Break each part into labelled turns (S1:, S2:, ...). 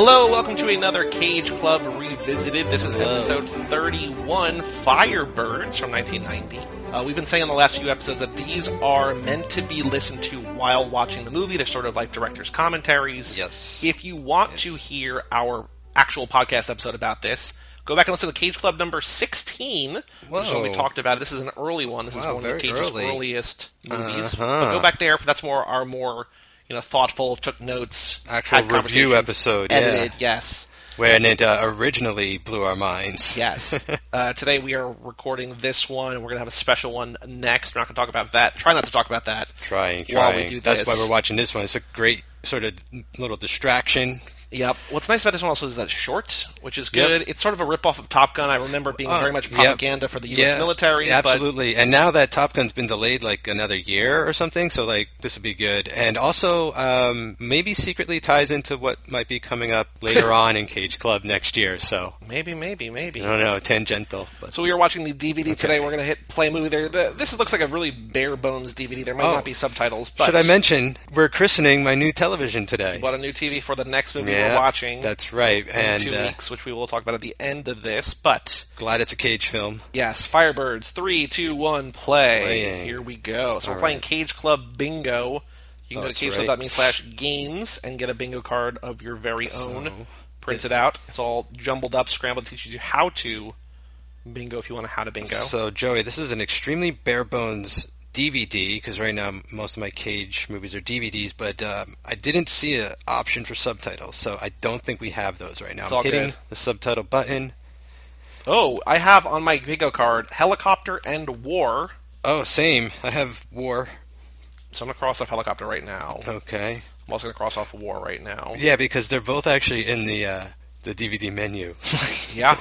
S1: Hello, welcome to another Cage Club Revisited. This is episode 31, Firebirds from 1990. We've been saying in the last few episodes that these are meant to be listened to while watching the movie. They're sort of like director's commentaries.
S2: Yes.
S1: If you want to hear our actual podcast episode about this, go back and listen to Cage Club number 16, which is when we talked about it. This is an early one. This is one of the Cage's earliest movies. But go back there, for that's more our more thoughtful, took notes,
S2: actual review episode,
S1: edited, yes.
S2: When it originally blew our minds.
S1: Yes. Today we are recording this one, and we're going to have a special one next. We're not going to talk about that. Try not to talk about that.
S2: Trying.
S1: While we do this.
S2: That's why we're watching this one. It's a great sort of little distraction.
S1: Yep. What's nice about this one also is that it's short, which is good. Yep. It's sort of a ripoff of Top Gun. I remember it being very much propaganda for the U.S. military.
S2: Absolutely. And now that Top Gun's been delayed like another year or something, so like this would be good. And also maybe secretly ties into what might be coming up later on in Cage Club next year. So
S1: maybe. I
S2: don't know, tangential. But.
S1: So we are watching the DVD today. We're going to hit play movie there. This looks like a really bare bones DVD. There might not be subtitles. But
S2: should I mention we're christening my new television today?
S1: Bought a new TV for the next movie we're watching.
S2: That's right.
S1: And 2 weeks, which we will talk about at the end of this, but...
S2: Glad it's a Cage film.
S1: Yes, Firebirds, 3, 2, 1, play.
S2: Playing.
S1: Here we go. So we're playing Cage Club Bingo. You can go to cageclub.me/games and get a bingo card of your very own. Print it out. It's all jumbled up, scrambled. It teaches you how to bingo if you want to how to bingo.
S2: So, Joey, this is an extremely bare-bones DVD, because right now most of my Cage movies are DVDs, but I didn't see an option for subtitles, so I don't think we have those right now. I'm hitting the subtitle button.
S1: Oh, I have on my bingo card Helicopter and War.
S2: Oh, same. I have War.
S1: So I'm going to cross off Helicopter right now.
S2: Okay.
S1: I'm also going to cross off War right now.
S2: Yeah, because they're both actually in the DVD menu.
S1: Yeah.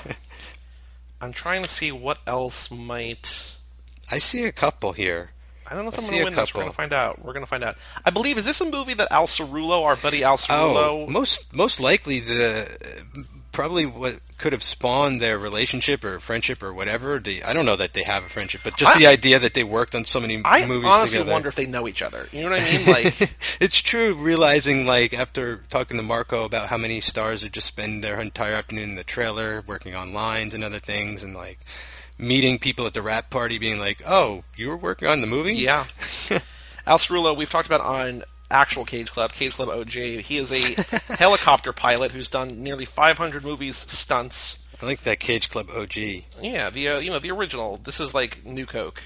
S1: I'm trying to see what else might...
S2: I see a couple here.
S1: I don't know if I'm going to win this. We're going to find out. I believe, is this a movie that Al Cerullo, our buddy Al Cerullo...
S2: Oh, most likely probably what could have spawned their relationship or friendship or whatever. I don't know that they have a friendship, but just the idea that they worked on so many movies together.
S1: I honestly wonder if they know each other. You know what I mean? Like,
S2: it's true, realizing, like, after talking to Marco about how many stars would just spend their entire afternoon in the trailer, working on lines and other things, and, like... meeting people at the rap party being like, oh, you were working on the movie?
S1: Yeah. Al Cerullo, we've talked about on actual Cage Club OJ. He is a helicopter pilot who's done nearly 500 movies, stunts.
S2: I like that Cage Club OG.
S1: Yeah, the original. This is like New Coke.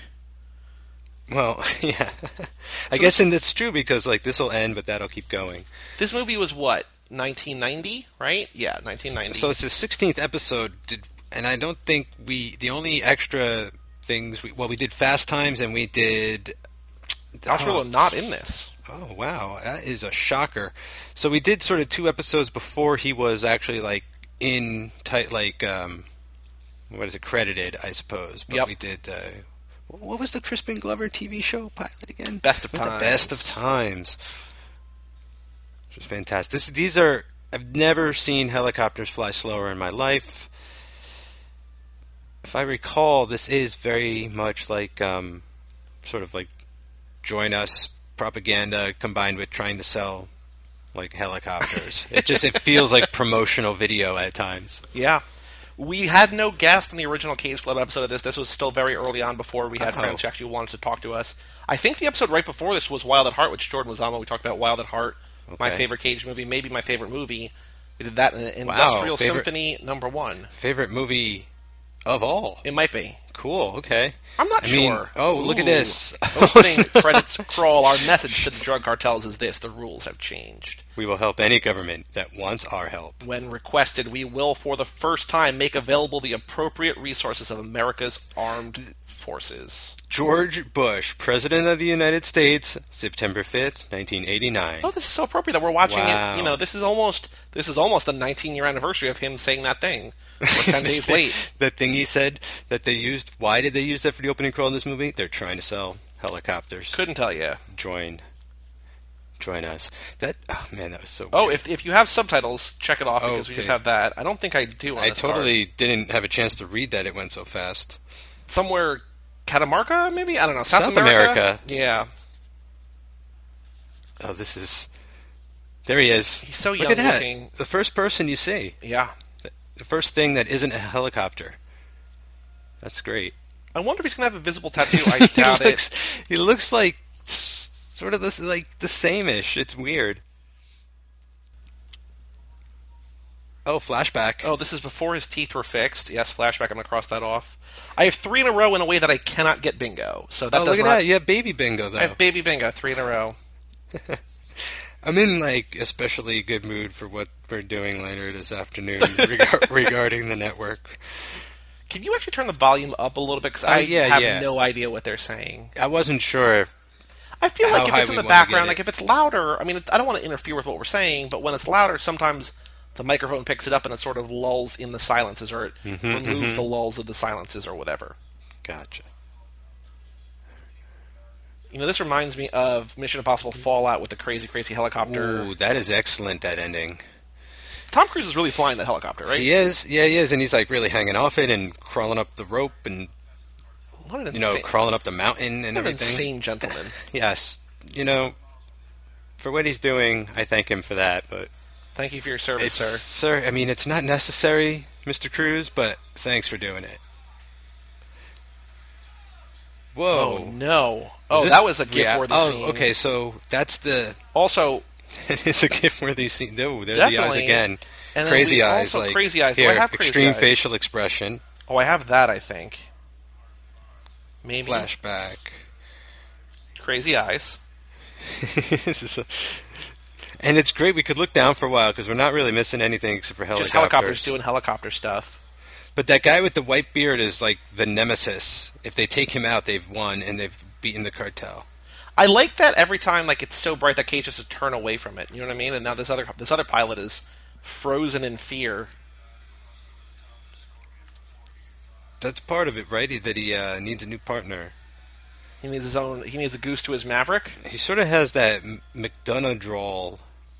S2: Well, yeah. I guess, and it's true because like this will end, but that'll keep going.
S1: This movie was what, 1990, right? Yeah, 1990.
S2: So it's the 16th episode. And I don't think the only extra things, we did Fast Times and we did...
S1: Al Cerullo not in this.
S2: Oh, wow. That is a shocker. So we did sort of 2 episodes before he was actually, like, credited, I suppose. But we did, what was the Crispin Glover TV show pilot again?
S1: Best of Times.
S2: The Best of Times. Which was fantastic. I've never seen helicopters fly slower in my life. If I recall, this is very much like sort of like Join Us propaganda combined with trying to sell like helicopters. It feels like promotional video at times.
S1: Yeah. We had no guest in the original Cage Club episode of this. This was still very early on before we had friends who actually wanted to talk to us. I think the episode right before this was Wild at Heart, which Jordan was on when we talked about Wild at Heart, my favorite Cage movie, maybe my favorite movie. We did that in Industrial Symphony #1.
S2: Favorite movie of all.
S1: It might be.
S2: Cool, okay.
S1: I'm not sure.
S2: Look at this.
S1: Opening credits crawl. Our message to the drug cartels is this: the rules have changed.
S2: We will help any government that wants our help.
S1: When requested, we will, for the first time, make available the appropriate resources of America's armed forces.
S2: George Bush, President of the United States, September 5th, 1989.
S1: Oh, this is so appropriate that we're watching it. This is almost the 19-year anniversary of him saying that thing. We're 10 days late.
S2: That thing he said that they used. Why did they use that for the opening crawl in this movie? They're trying to sell helicopters.
S1: Couldn't tell you.
S2: Join us. That was so weird.
S1: Oh, if you have subtitles, check it off because we just have that. I don't think I do on
S2: I
S1: this
S2: totally didn't have a chance to read that. It went so fast.
S1: Somewhere Catamarca, maybe? I don't know.
S2: South America.
S1: Yeah.
S2: Oh, this is There he is.
S1: He's so
S2: Look
S1: young
S2: at that.
S1: looking.
S2: The first person you see.
S1: Yeah.
S2: The first thing that isn't a helicopter. That's great.
S1: I wonder if he's going to have a visible tattoo. I doubt it.
S2: He looks like sort of like the same-ish. It's weird. Oh, flashback.
S1: Oh, this is before his teeth were fixed. Yes, flashback. I'm going to cross that off. I have 3 in a row in a way that I cannot get bingo. So that
S2: look at that. You have baby bingo, though.
S1: I have baby bingo, 3 in a row.
S2: I'm in, like, especially good mood for what we're doing later this afternoon regarding the network.
S1: Can you actually turn the volume up a little bit? Because I have no idea what they're saying.
S2: I wasn't sure.
S1: I feel like if it's in the background, like if it's louder, I mean, I don't want to interfere with what we're saying, but when it's louder, sometimes the microphone picks it up and it sort of lulls in the silences, or it removes the lulls of the silences or whatever.
S2: Gotcha.
S1: You know, this reminds me of Mission Impossible Fallout with the crazy, crazy helicopter.
S2: Ooh, that is excellent, that ending.
S1: Tom Cruise is really flying that helicopter, right?
S2: He is. Yeah, he is. And he's, like, really hanging off it and crawling up the rope and, crawling up the mountain and everything.
S1: Insane gentleman.
S2: Yes. For what he's doing, I thank him for that, but...
S1: Thank you for your service, sir.
S2: Sir, I mean, it's not necessary, Mr. Cruise, but thanks for doing it. Whoa.
S1: Oh, no. Oh, that was a GIF-worthy scene.
S2: Oh, okay, so that's the...
S1: Also...
S2: It is a GIF-worthy scene. Oh, there are the eyes again.
S1: And
S2: crazy eyes.
S1: Also
S2: like,
S1: crazy eyes.
S2: Here,
S1: I have
S2: extreme
S1: eyes?
S2: Facial expression.
S1: Oh, I have that, I think. Maybe.
S2: Flashback.
S1: Crazy eyes.
S2: And it's great. We could look down for a while because we're not really missing anything except for helicopters.
S1: Just helicopters doing helicopter stuff.
S2: But that guy with the white beard is like the nemesis. If they take him out, they've won and they've beaten the cartel.
S1: I like that every time, like, it's so bright that Cage has to turn away from it. You know what I mean? And now this other pilot is frozen in fear.
S2: That's part of it, right? That he needs a new partner.
S1: He needs his own. He needs a goose to his Maverick.
S2: He sort of has that McDonough drawl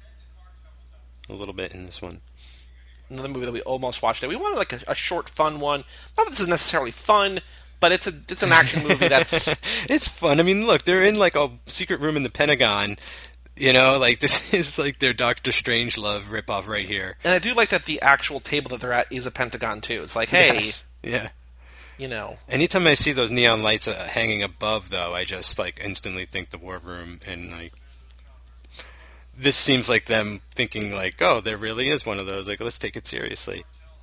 S2: a little bit in this one.
S1: Another movie that we almost watched. We wanted like a short, fun one. Not that this is necessarily fun, but it's an action movie that's...
S2: It's fun. I mean, look, they're in like a secret room in the Pentagon. Like this is like their Doctor Strangelove ripoff right here.
S1: And I do like that the actual table that they're at is a Pentagon too. It's like, hey,
S2: yeah.
S1: Anytime
S2: I see those neon lights hanging above, though, I just like instantly think the War Room, and like this seems like them thinking like, oh, there really is one of those. Like, let's take it seriously.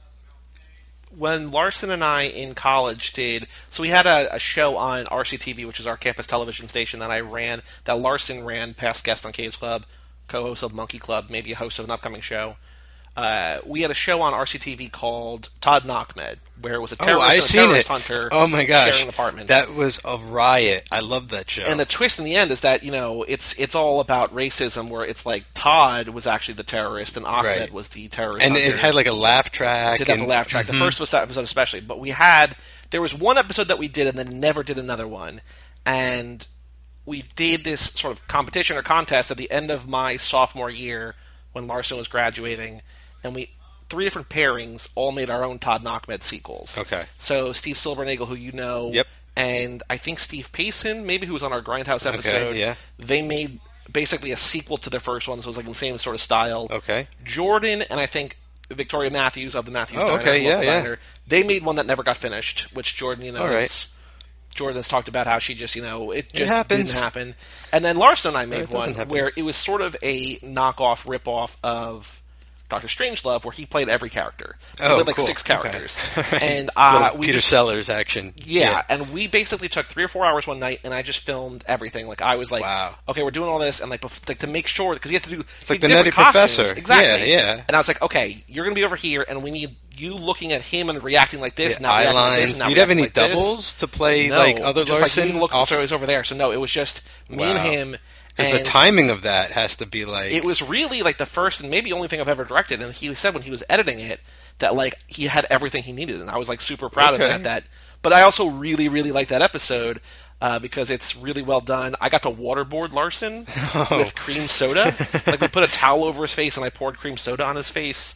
S1: When Larson and I in college so we had a show on RCTV, which is our campus television station that Larson ran, past guest on Cage Club, co-host of Monkey Club, maybe a host of an upcoming show. We had a show on RCTV called Todd and Ahmed, where it was a terrorist hunter sharing an apartment.
S2: That was a riot. I love that show.
S1: And the twist in the end is that, it's all about racism, where it's like Todd was actually the terrorist and Ahmed was the terrorist
S2: and
S1: hunter.
S2: it had like a laugh track.
S1: It did have a laugh track. The first episode especially. But there was one episode that we did and then never did another one. And we did this sort of competition or contest at the end of my sophomore year when Larson was graduating. And 3 different pairings all made our own Todd and Ahmed sequels.
S2: Okay.
S1: So Steve Silvernagle, who you know,
S2: yep.
S1: And I think Steve Payson, maybe, who was on our Grindhouse episode.
S2: Okay, yeah.
S1: They made basically a sequel to their first one, so it was like in the same sort of style.
S2: Okay.
S1: Jordan and I think Victoria Matthews of the Matthews Diner,
S2: Diner,
S1: they made one that never got finished, which Jordan, Jordan has talked about how she just, it just didn't happen. And then Larson and I made one where it was sort of a knockoff, rip-off of Doctor Strangelove, where he played every character. He played like 6 characters.
S2: Okay.
S1: And
S2: Peter Sellers action.
S1: Yeah, and we basically took 3 or 4 hours one night, and I just filmed everything. Like, I was like,
S2: wow.
S1: Okay, we're doing all this, and like to make sure, because you have to do
S2: it's like the Nutty Professor.
S1: Exactly.
S2: Yeah.
S1: And I was like, okay, you're going to be over here, and we need you looking at him and reacting like this.
S2: Yeah, eye lines. Do you have any doubles to play like other Larson?
S1: Like, look, so he's over there. So no, it was just me and him.
S2: Because the timing of that has to be like...
S1: It was really like the first and maybe only thing I've ever directed, and he said when he was editing it that like he had everything he needed, and I was like super proud of that. But I also really, really liked that episode because it's really well done. I got to waterboard Larson with cream soda. Like, we put a towel over his face, and I poured cream soda on his face.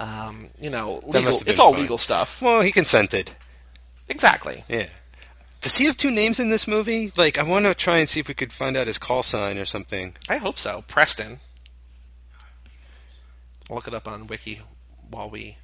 S1: Legal. It's all legal stuff.
S2: Well, he consented.
S1: Exactly.
S2: Yeah. Does he have 2 names in this movie? Like, I want to try and see if we could find out his call sign or something.
S1: I hope so. Preston. I'll look it up on Wiki while we...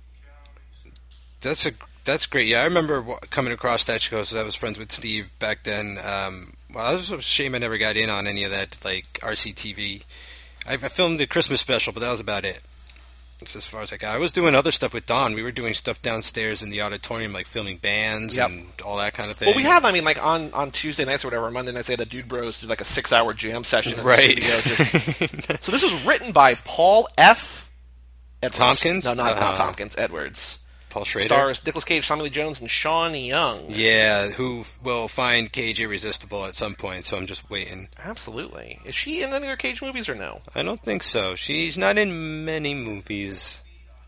S2: That's great. Yeah, I remember coming across that show, so I was friends with Steve back then. Well, I was a shame I never got in on any of that, like RCTV. I filmed the Christmas special, but that was about it. That's as far as I got. I was doing other stuff with Don. We were doing stuff downstairs in the auditorium, like filming bands and all that kind of thing.
S1: Well, we have, I mean, like on Tuesday nights or whatever, Monday nights, they had the Dude Bros do like a 6-hour jam session in the studio. So this was written by Paul F. Edwards.
S2: Tompkins?
S1: No, not Tompkins. Edwards.
S2: Paul Schrader?
S1: Stars Nicolas Cage, Tommy Lee Jones, and Sean Young.
S2: Yeah, who will find Cage irresistible at some point, so I'm just waiting.
S1: Absolutely. Is she in any other Cage movies or no?
S2: I don't think so. She's not in many movies.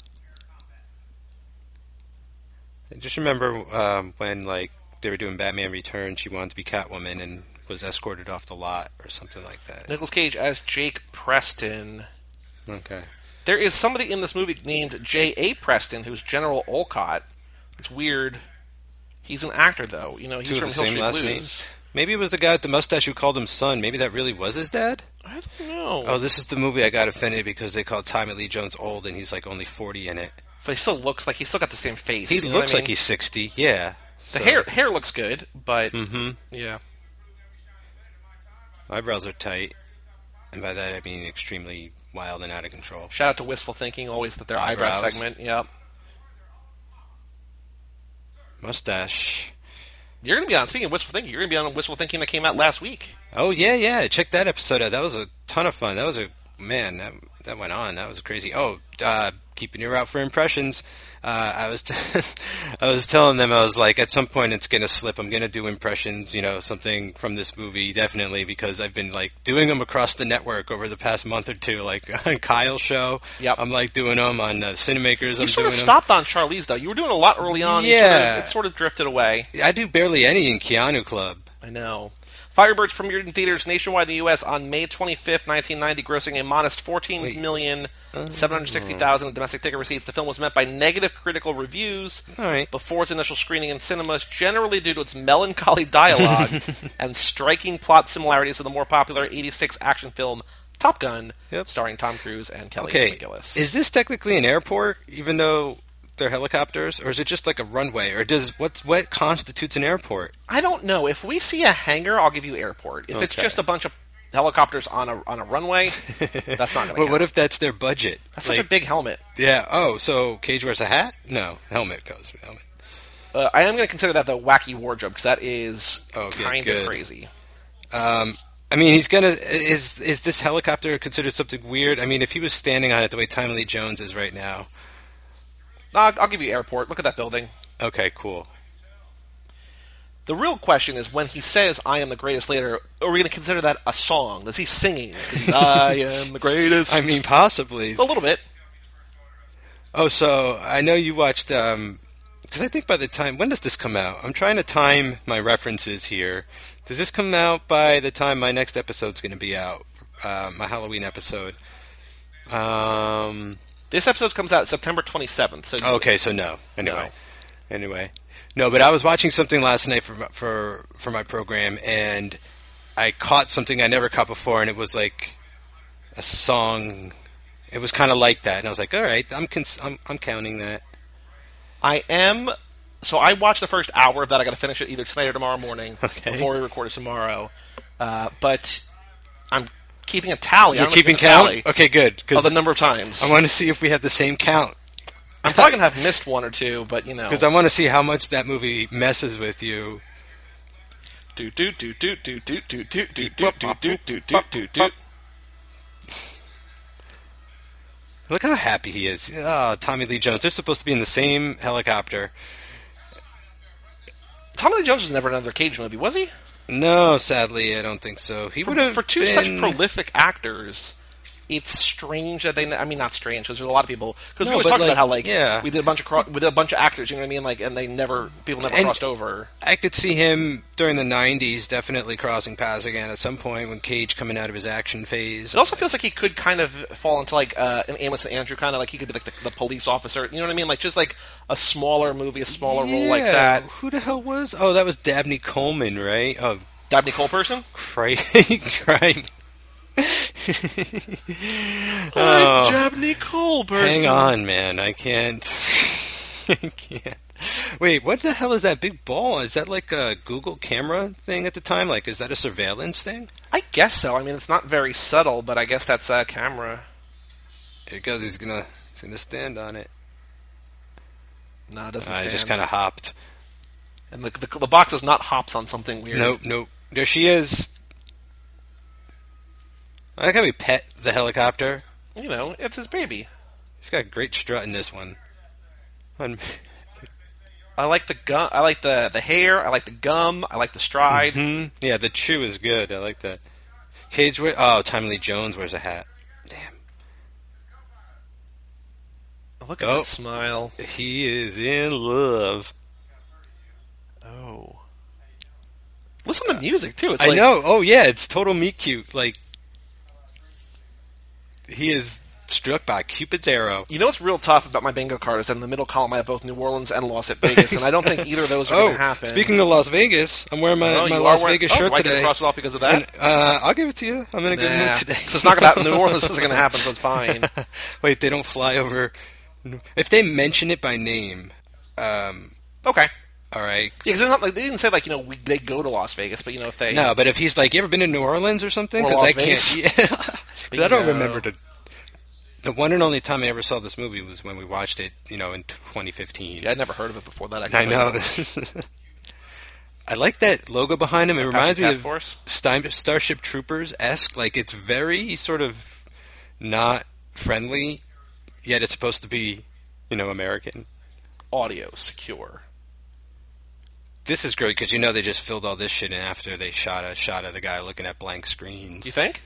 S2: I just remember when like they were doing Batman Returns, she wanted to be Catwoman and was escorted off the lot or something like that.
S1: Nicolas Cage as Jake Preston.
S2: Okay.
S1: There is somebody in this movie named J.A. Preston who's General Olcott. It's weird. He's an actor, though. You know, he's from Hill Street Blues. Names.
S2: Maybe it was the guy with the mustache who called him son. Maybe that really was his dad?
S1: I don't know.
S2: Oh, this is the movie I got offended because they called Tommy Lee Jones old and he's like only 40 in it.
S1: But he still looks like he's still got the same face.
S2: He looks like he's 60, yeah.
S1: The hair looks good, but yeah.
S2: Eyebrows are tight. And by that I mean extremely wild and out of control.
S1: Shout out to Wistful Thinking, always at their eyebrow segment. Yep.
S2: Mustache.
S1: You're going to be on, speaking of Wistful Thinking, you're going to be on Wistful Thinking that came out last week.
S2: Oh, yeah. Check that episode out. That was a ton of fun. That was that went on. That was crazy. Oh, keeping your out for impressions. I was telling them, I was like, at some point it's going to slip. I'm going to do impressions, something from this movie, definitely, because I've been like doing them across the network over the past month or two, like on Kyle's show.
S1: Yep.
S2: I'm like doing them on Cinemakers.
S1: You sort of stopped on Charlize, though. You were doing a lot early on.
S2: Yeah.
S1: It sort of drifted away.
S2: I do barely any in Keanu Club.
S1: I know. Firebirds premiered in theaters nationwide in the U.S. on May 25th, 1990, grossing a modest $14,760,000 in domestic ticket receipts. The film was met by negative critical reviews before its initial screening in cinemas, generally due to its melancholy dialogue and striking plot similarities to the more popular '86 action film Top Gun, starring Tom Cruise and Kelly McGillis.
S2: Is this technically an airport, even though they're helicopters, or is it just like a runway, or what constitutes an airport?
S1: I don't know. If we see a hangar, I'll give you airport. If it's just a bunch of helicopters on a runway, that's not going to count.
S2: What if that's their budget?
S1: That's such a big helmet.
S2: Yeah. Oh, so Cage wears a hat? No, helmet goes with helmet.
S1: I am going to consider that the wacky wardrobe, because that is kind of crazy.
S2: I mean, he's gonna. Is this helicopter considered something weird? I mean, if he was standing on it the way Tommy Lee Jones is right now.
S1: I'll give you airport. Look at that building.
S2: Okay, cool.
S1: The real question is, when he says, I am the greatest later, are we going to consider that a song? Is he singing? I am the greatest.
S2: I mean, possibly.
S1: A little bit.
S2: Oh, so I know you watched, because I think by the time, when does this come out? I'm trying to time my references here. Does this come out by the time my next episode's going to be out? My Halloween episode.
S1: This episode comes out September 27th. So
S2: okay, so no. Anyway. No, but I was watching something last night for my program, and I caught something I never caught before, and it was like a song. It was kind of like that, and I was like, all right, I'm counting that.
S1: I am. So I watched the first hour of that. I got to finish it either tonight or tomorrow morning before we record it tomorrow. But I'm keeping a tally.
S2: You're keeping count? Okay, good.
S1: Of the number of times.
S2: I want to see if we have the same count.
S1: I'm probably going to have missed one or two, but
S2: Because I want to see how much that movie messes with you. Look how happy he is. Oh, Tommy Lee Jones. They're supposed to be in the same helicopter.
S1: Tommy Lee Jones was never in another Cage movie, was he?
S2: No, sadly, I don't think so. He would have
S1: for two such prolific actors. It's strange that they. I mean, not strange because there's a lot of people. Because we always talk about how we did a bunch of actors. You know what I mean? Like, and people never crossed over.
S2: I could see him during the '90s definitely crossing paths again at some point when Cage coming out of his action phase.
S1: It also feels like he could kind of fall into like an Amos and Andrew kind of like he could be like the police officer. You know what I mean? Like just like a smaller movie, a smaller role like that.
S2: Who the hell was? Oh, that was Dabney Coleman, right? Oh,
S1: Dabney Coleperson?
S2: Craig.
S1: I'm Dabney Culbertson.
S2: Hang on, man. I can't. I can't. Wait, what the hell is that big ball? Is that like a Google camera thing at the time? Like, is that a surveillance thing?
S1: I guess so. I mean, it's not very subtle, but I guess that's a camera.
S2: Here it goes. He's gonna stand on it.
S1: No, it doesn't stand.
S2: I just kind of hopped.
S1: And the box does not hops on something weird.
S2: Nope. There she is. I like how we pet the helicopter.
S1: You know, it's his baby.
S2: He's got a great strut in this one.
S1: I like the gum. I like the hair. I like the gum. I like the stride.
S2: Mm-hmm. Yeah, the chew is good. I like that. Cage wear. Oh, Tommy Lee Jones wears a hat. Damn.
S1: Look at that smile.
S2: He is in love.
S1: Oh. Listen to the music too. It's
S2: I know. Oh yeah, it's total meet cute. Like he is struck by Cupid's arrow.
S1: You know what's real tough about my bingo card is that in the middle column I have both New Orleans and Las Vegas, and I don't think either of those are going to happen.
S2: Speaking of Las Vegas, I'm wearing my Las Vegas shirt today.
S1: Why did you cross it off because of that?
S2: And, I'll give it to you. I'm in a good mood today.
S1: So it's not about New Orleans. This isn't going to happen, so it's fine.
S2: Wait, they don't fly over. If they mention it by name,
S1: okay.
S2: All right.
S1: Yeah, because they didn't say like they go to Las Vegas, but if they
S2: but if he's like, you ever been to New Orleans or something?
S1: Because
S2: I can't. Yeah, I don't remember the one and only time I ever saw this movie was when we watched it, in 2015.
S1: Yeah, I'd never heard of it before that.
S2: I know. I like that logo behind him. It reminds me of Starship Troopers-esque. Like, it's very sort of not friendly, yet it's supposed to be, American.
S1: Audio secure.
S2: This is great because they just filled all this shit in after they shot a shot of the guy looking at blank screens.
S1: You think?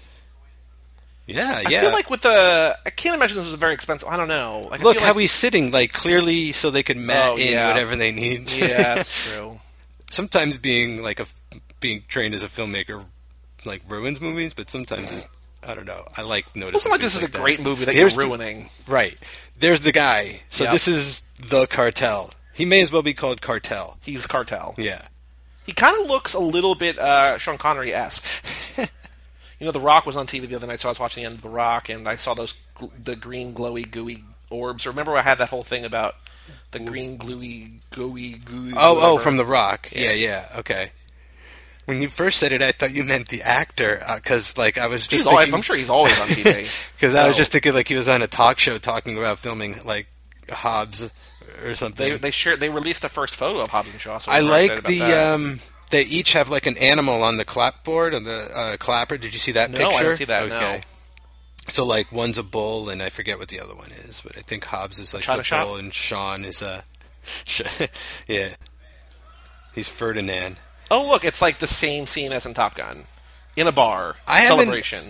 S2: Yeah.
S1: I feel like I can't imagine this was very expensive. I don't know. Like,
S2: look how he's sitting, like clearly, so they could mat in whatever they need.
S1: Yeah, that's true.
S2: Sometimes being trained as a filmmaker, like ruins movies, but sometimes I don't know. I like noticing.
S1: It's not like this is a great movie that you're ruining.
S2: Right. There's the guy. So this is the cartel. He may as well be called Cartel.
S1: He's Cartel.
S2: Yeah.
S1: He kind of looks a little bit Sean Connery-esque. The Rock was on TV the other night, so I was watching the end of The Rock, and I saw the green, glowy, gooey orbs. Remember I had that whole thing about the green, gooey...
S2: Oh, from The Rock. Yeah, okay. When you first said it, I thought you meant the actor, because, I was just thinking...
S1: I'm sure he's always on TV.
S2: Because I was just thinking, he was on a talk show talking about filming, Hobbs or something.
S1: They released the first photo of Hobbs and Shaw. So
S2: I like they each have an animal on the clapboard, on the clapper. Did you see that picture?
S1: No, I didn't see that,
S2: okay.
S1: No.
S2: So, one's a bull, and I forget what the other one is, but I think Hobbs is, the bull, and Sean is a... yeah. He's Ferdinand.
S1: Oh, look, it's the same scene as in Top Gun. In a bar. Celebration.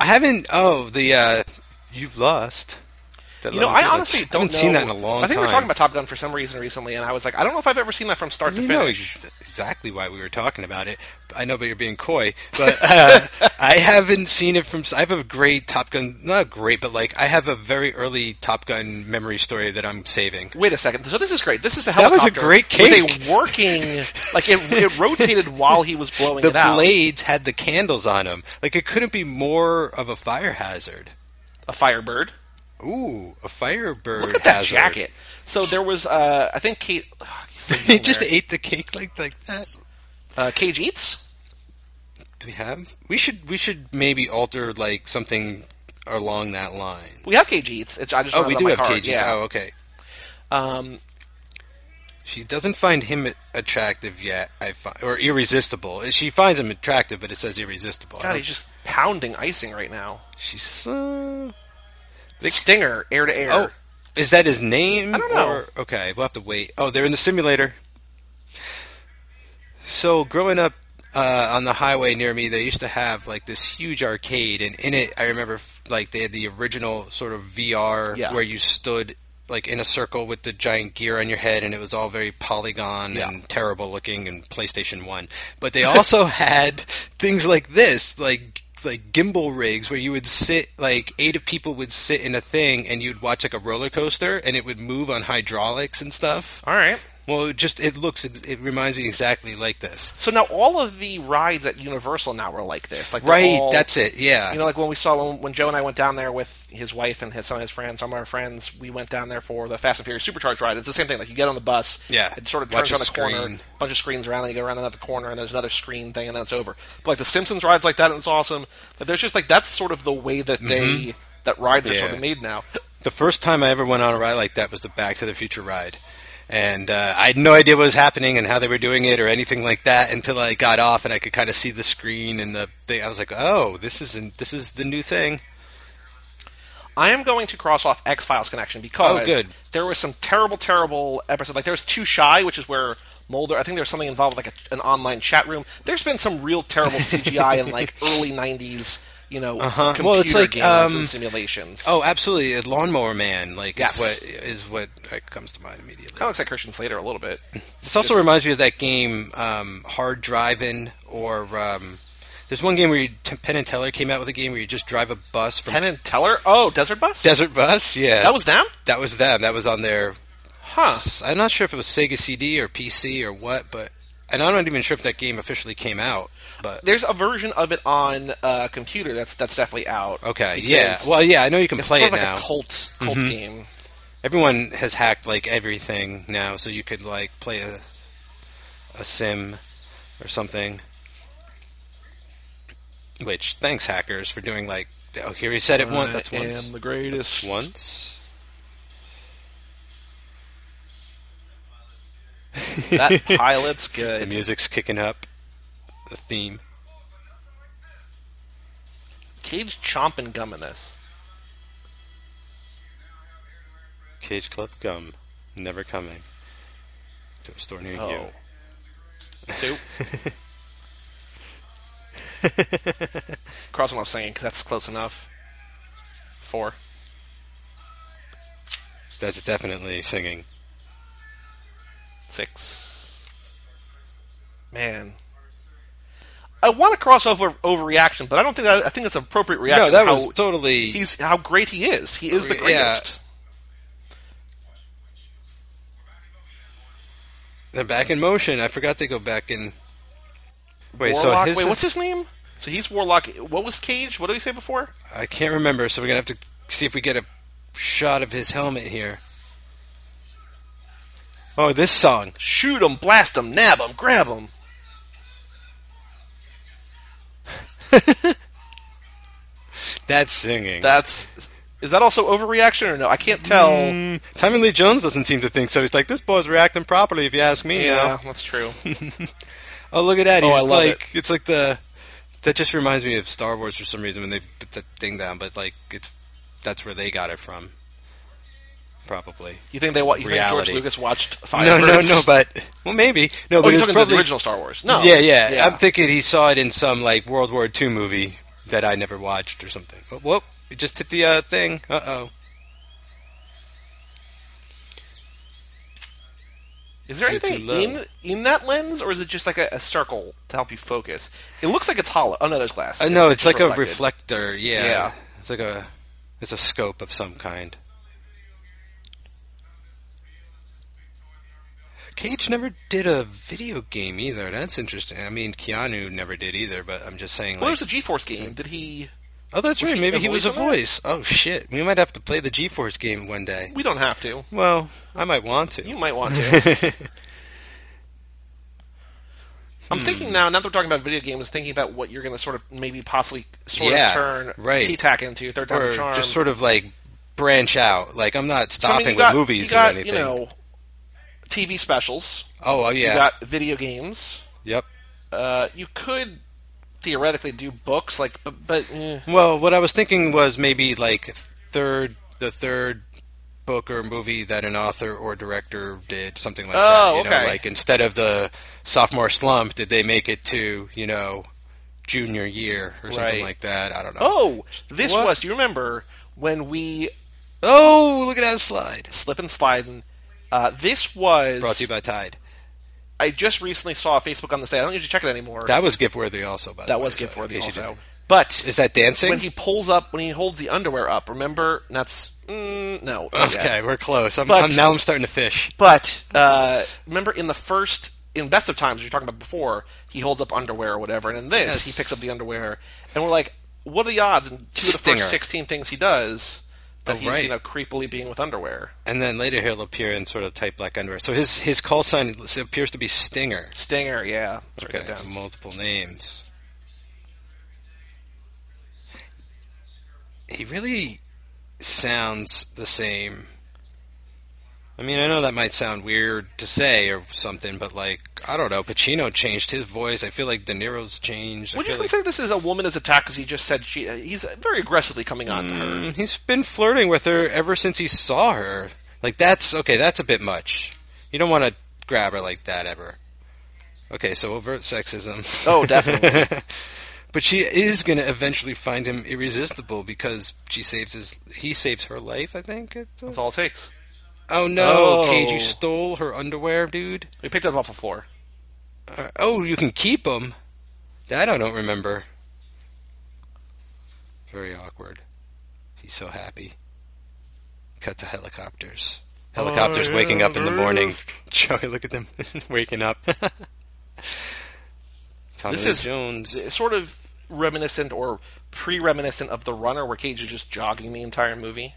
S2: You've lost...
S1: I honestly don't know.
S2: I haven't seen that in a long time.
S1: I think we were talking about Top Gun for some reason recently, and I was like, I don't know if I've ever seen that from start to finish.
S2: You know exactly why we were talking about it. I know, but you're being coy. But I haven't seen it from... I have a great Top Gun... Not great, but I have a very early Top Gun memory story that I'm saving.
S1: Wait a second. So this is great. This is a helicopter.
S2: That was a great cake.
S1: With a working... it rotated while he was blowing it out.
S2: The blades had the candles on them. It couldn't be more of a fire hazard.
S1: A Firebird.
S2: Ooh, a Firebird.
S1: Look at that jacket. So there was, I think Kate...
S2: He just ate the cake like that.
S1: Cage Eats?
S2: Do we have? We should maybe alter something along that line.
S1: We have Cage Eats.
S2: We do have Cage Eats. Oh, okay. She doesn't find him attractive yet, or irresistible. She finds him attractive, but it says irresistible.
S1: God, he's just pounding icing right now.
S2: She's
S1: Stinger, air to air.
S2: Oh, is that his name?
S1: I don't know.
S2: Okay, we'll have to wait. Oh, they're in the simulator. So, growing up on the highway near me, they used to have this huge arcade, and in it, I remember they had the original sort of VR where you stood in a circle with the giant gear on your head, and it was all very polygon and terrible looking, and PlayStation 1. But they also had things like this, gimbal rigs where you would sit, 8 people would sit in a thing, and you'd watch a roller coaster, and it would move on hydraulics and stuff.
S1: All right.
S2: Well, it reminds me exactly like this.
S1: So now all of the rides at Universal now are like this. Like
S2: right, that's it, yeah.
S1: You know, like when we saw, when Joe and I went down there with his wife and some of his friends, some of our friends, we went down there for the Fast and Furious Supercharged ride. It's the same thing. Like you get on the bus, it sort of turns on the corner, a bunch of screens around, and you go around another corner, and there's another screen thing, and then it's over. But like the Simpsons rides like that, and it's awesome. But there's just like, that's sort of the way that that rides are sort of made now.
S2: The first time I ever went on a ride like that was the Back to the Future ride. And I had no idea what was happening and how they were doing it or anything like that until I got off and I could kind of see the screen and the thing. I was like, oh, this is the new thing.
S1: I am going to cross off X-Files Connection because there was some terrible, terrible episodes. Like there was Too Shy, which is where Mulder, I think there was something involved with like an online chat room. There's been some real terrible CGI in like early 90s. You know, computer
S2: it's like,
S1: games and simulations.
S2: Oh, absolutely. A Lawnmower Man, is what comes to mind immediately.
S1: Kind of looks like Christian Slater a little bit.
S2: This also reminds me of that game, Hard Driving, or there's one game where Penn and Teller came out with a game where you just drive a bus from...
S1: Penn and Teller? Oh, Desert Bus?
S2: Desert Bus, yeah.
S1: That was them?
S2: That was them. That was on their... I'm not sure if it was Sega CD or PC or what, but... And I'm not even sure if that game officially came out. But
S1: there's a version of it on computer that's definitely out.
S2: Okay, yeah. Well, yeah, I know you can play it now.
S1: It's sort of like a cult game.
S2: Everyone has hacked like everything now, so you could like play a sim or something. Which, thanks hackers for doing like... Oh, here he said it once. That's once.
S1: I am the greatest.
S2: That's once.
S1: That pilot's good.
S2: The music's kicking up. The theme.
S1: Cage chomping gum in this.
S2: Cage Club gum. Never coming to a store near you.
S1: 2. Crossing off singing because that's close enough. 4.
S2: That's definitely singing.
S1: 6. Man. I want to cross over overreaction, but I don't think I think it's an appropriate reaction.
S2: No, that was totally...
S1: how great he is. He is the greatest.
S2: They're back in motion. I forgot they go back in... Wait,
S1: Warlock? What's his name? So he's Warlock. What was Cage? What did he say before?
S2: I can't remember, so we're going to have to see if we get a shot of his helmet here. Oh, this song.
S1: Shoot him, blast him, nab him, grab him.
S2: That's singing.
S1: Is that also overreaction or no? I can't tell.
S2: Tommy Lee Jones doesn't seem to think so. He's like, this boy's reacting properly, if you ask me.
S1: Yeah, that's true.
S2: Oh, look at that. He's
S1: I love it.
S2: It's like that just reminds me of Star Wars for some reason when they put that thing down, but like that's where they got it from. Probably.
S1: You think George Lucas watched Firebirds?
S2: No, but maybe. No, but
S1: you're
S2: it's
S1: talking
S2: probably
S1: the original Star Wars. No.
S2: Yeah. I'm thinking he saw it in some like World War II movie that I never watched or something. But whoop, it just hit the thing. Uh-oh.
S1: Is there anything in that lens, or is it just like a circle to help you focus? It looks like it's hollow. Oh no, there's glass.
S2: No, it's like reflected. A reflector. Yeah. It's like it's a scope of some kind. Cage never did a video game either. That's interesting. I mean, Keanu never did either, but I'm just saying...
S1: Well, there was a GeForce game. Did he...
S2: Oh, that's right. Maybe he was a voice. Oh, shit. We might have to play the GeForce game one day.
S1: We don't have to.
S2: Well, I might want to.
S1: You might want to. I'm thinking now that we're talking about video games, thinking about what you're going to sort of maybe possibly turn T-Tac into, Third Time's a Charm.
S2: Just sort of like branch out. Like, I'm not stopping with movies or anything.
S1: You know, TV specials.
S2: Oh, yeah.
S1: You got video games.
S2: Yep.
S1: You could theoretically do books, like, but
S2: Well, what I was thinking was maybe like the third book or movie that an author or director did, something like that. You know, like instead of the sophomore slump, did they make it to, you know, junior year or something like that? I don't know.
S1: Oh, this was. Do you remember when we?
S2: Oh, look at that slide!
S1: Slip and sliding. This was
S2: brought to you by Tide.
S1: I just recently saw Facebook on the site. I don't usually check it anymore.
S2: That was gift worthy also. By the way,
S1: that was gift worthy also. But
S2: is that dancing?
S1: When he holds the underwear up, remember? That's no.
S2: Okay, we're close. Now I'm starting to fish.
S1: But remember in Best of Times, you're talking about before, he holds up underwear or whatever, and in this, he picks up the underwear, and we're like, what are the odds? And two of the first 16 things he does, that he's creepily being with underwear.
S2: And then later he'll appear in sort of tight black underwear. So his call sign appears to be Stinger.
S1: Stinger, yeah.
S2: Okay, multiple names. He really sounds the same. I mean, I know that might sound weird to say or something, but, like, I don't know. Pacino changed his voice. I feel like De Niro's changed.
S1: Would you consider this as a woman as attack? Because he just said he's very aggressively coming on to her.
S2: He's been flirting with her ever since he saw her. Like, that's a bit much. You don't want to grab her like that ever. Okay, so overt sexism.
S1: Oh, definitely.
S2: But she is going to eventually find him irresistible because he saves her life, I think.
S1: That's all it takes.
S2: Oh no, Cage, you stole her underwear, dude.
S1: We picked it up off the floor.
S2: You can keep them? That I don't remember. Very awkward. He's so happy. Cut to helicopters. Helicopters waking up in the morning. Joey, look at them waking up. Tommy
S1: Lee
S2: Jones.
S1: Sort of reminiscent or pre-reminiscent of The Runner, where Cage is just jogging the entire movie.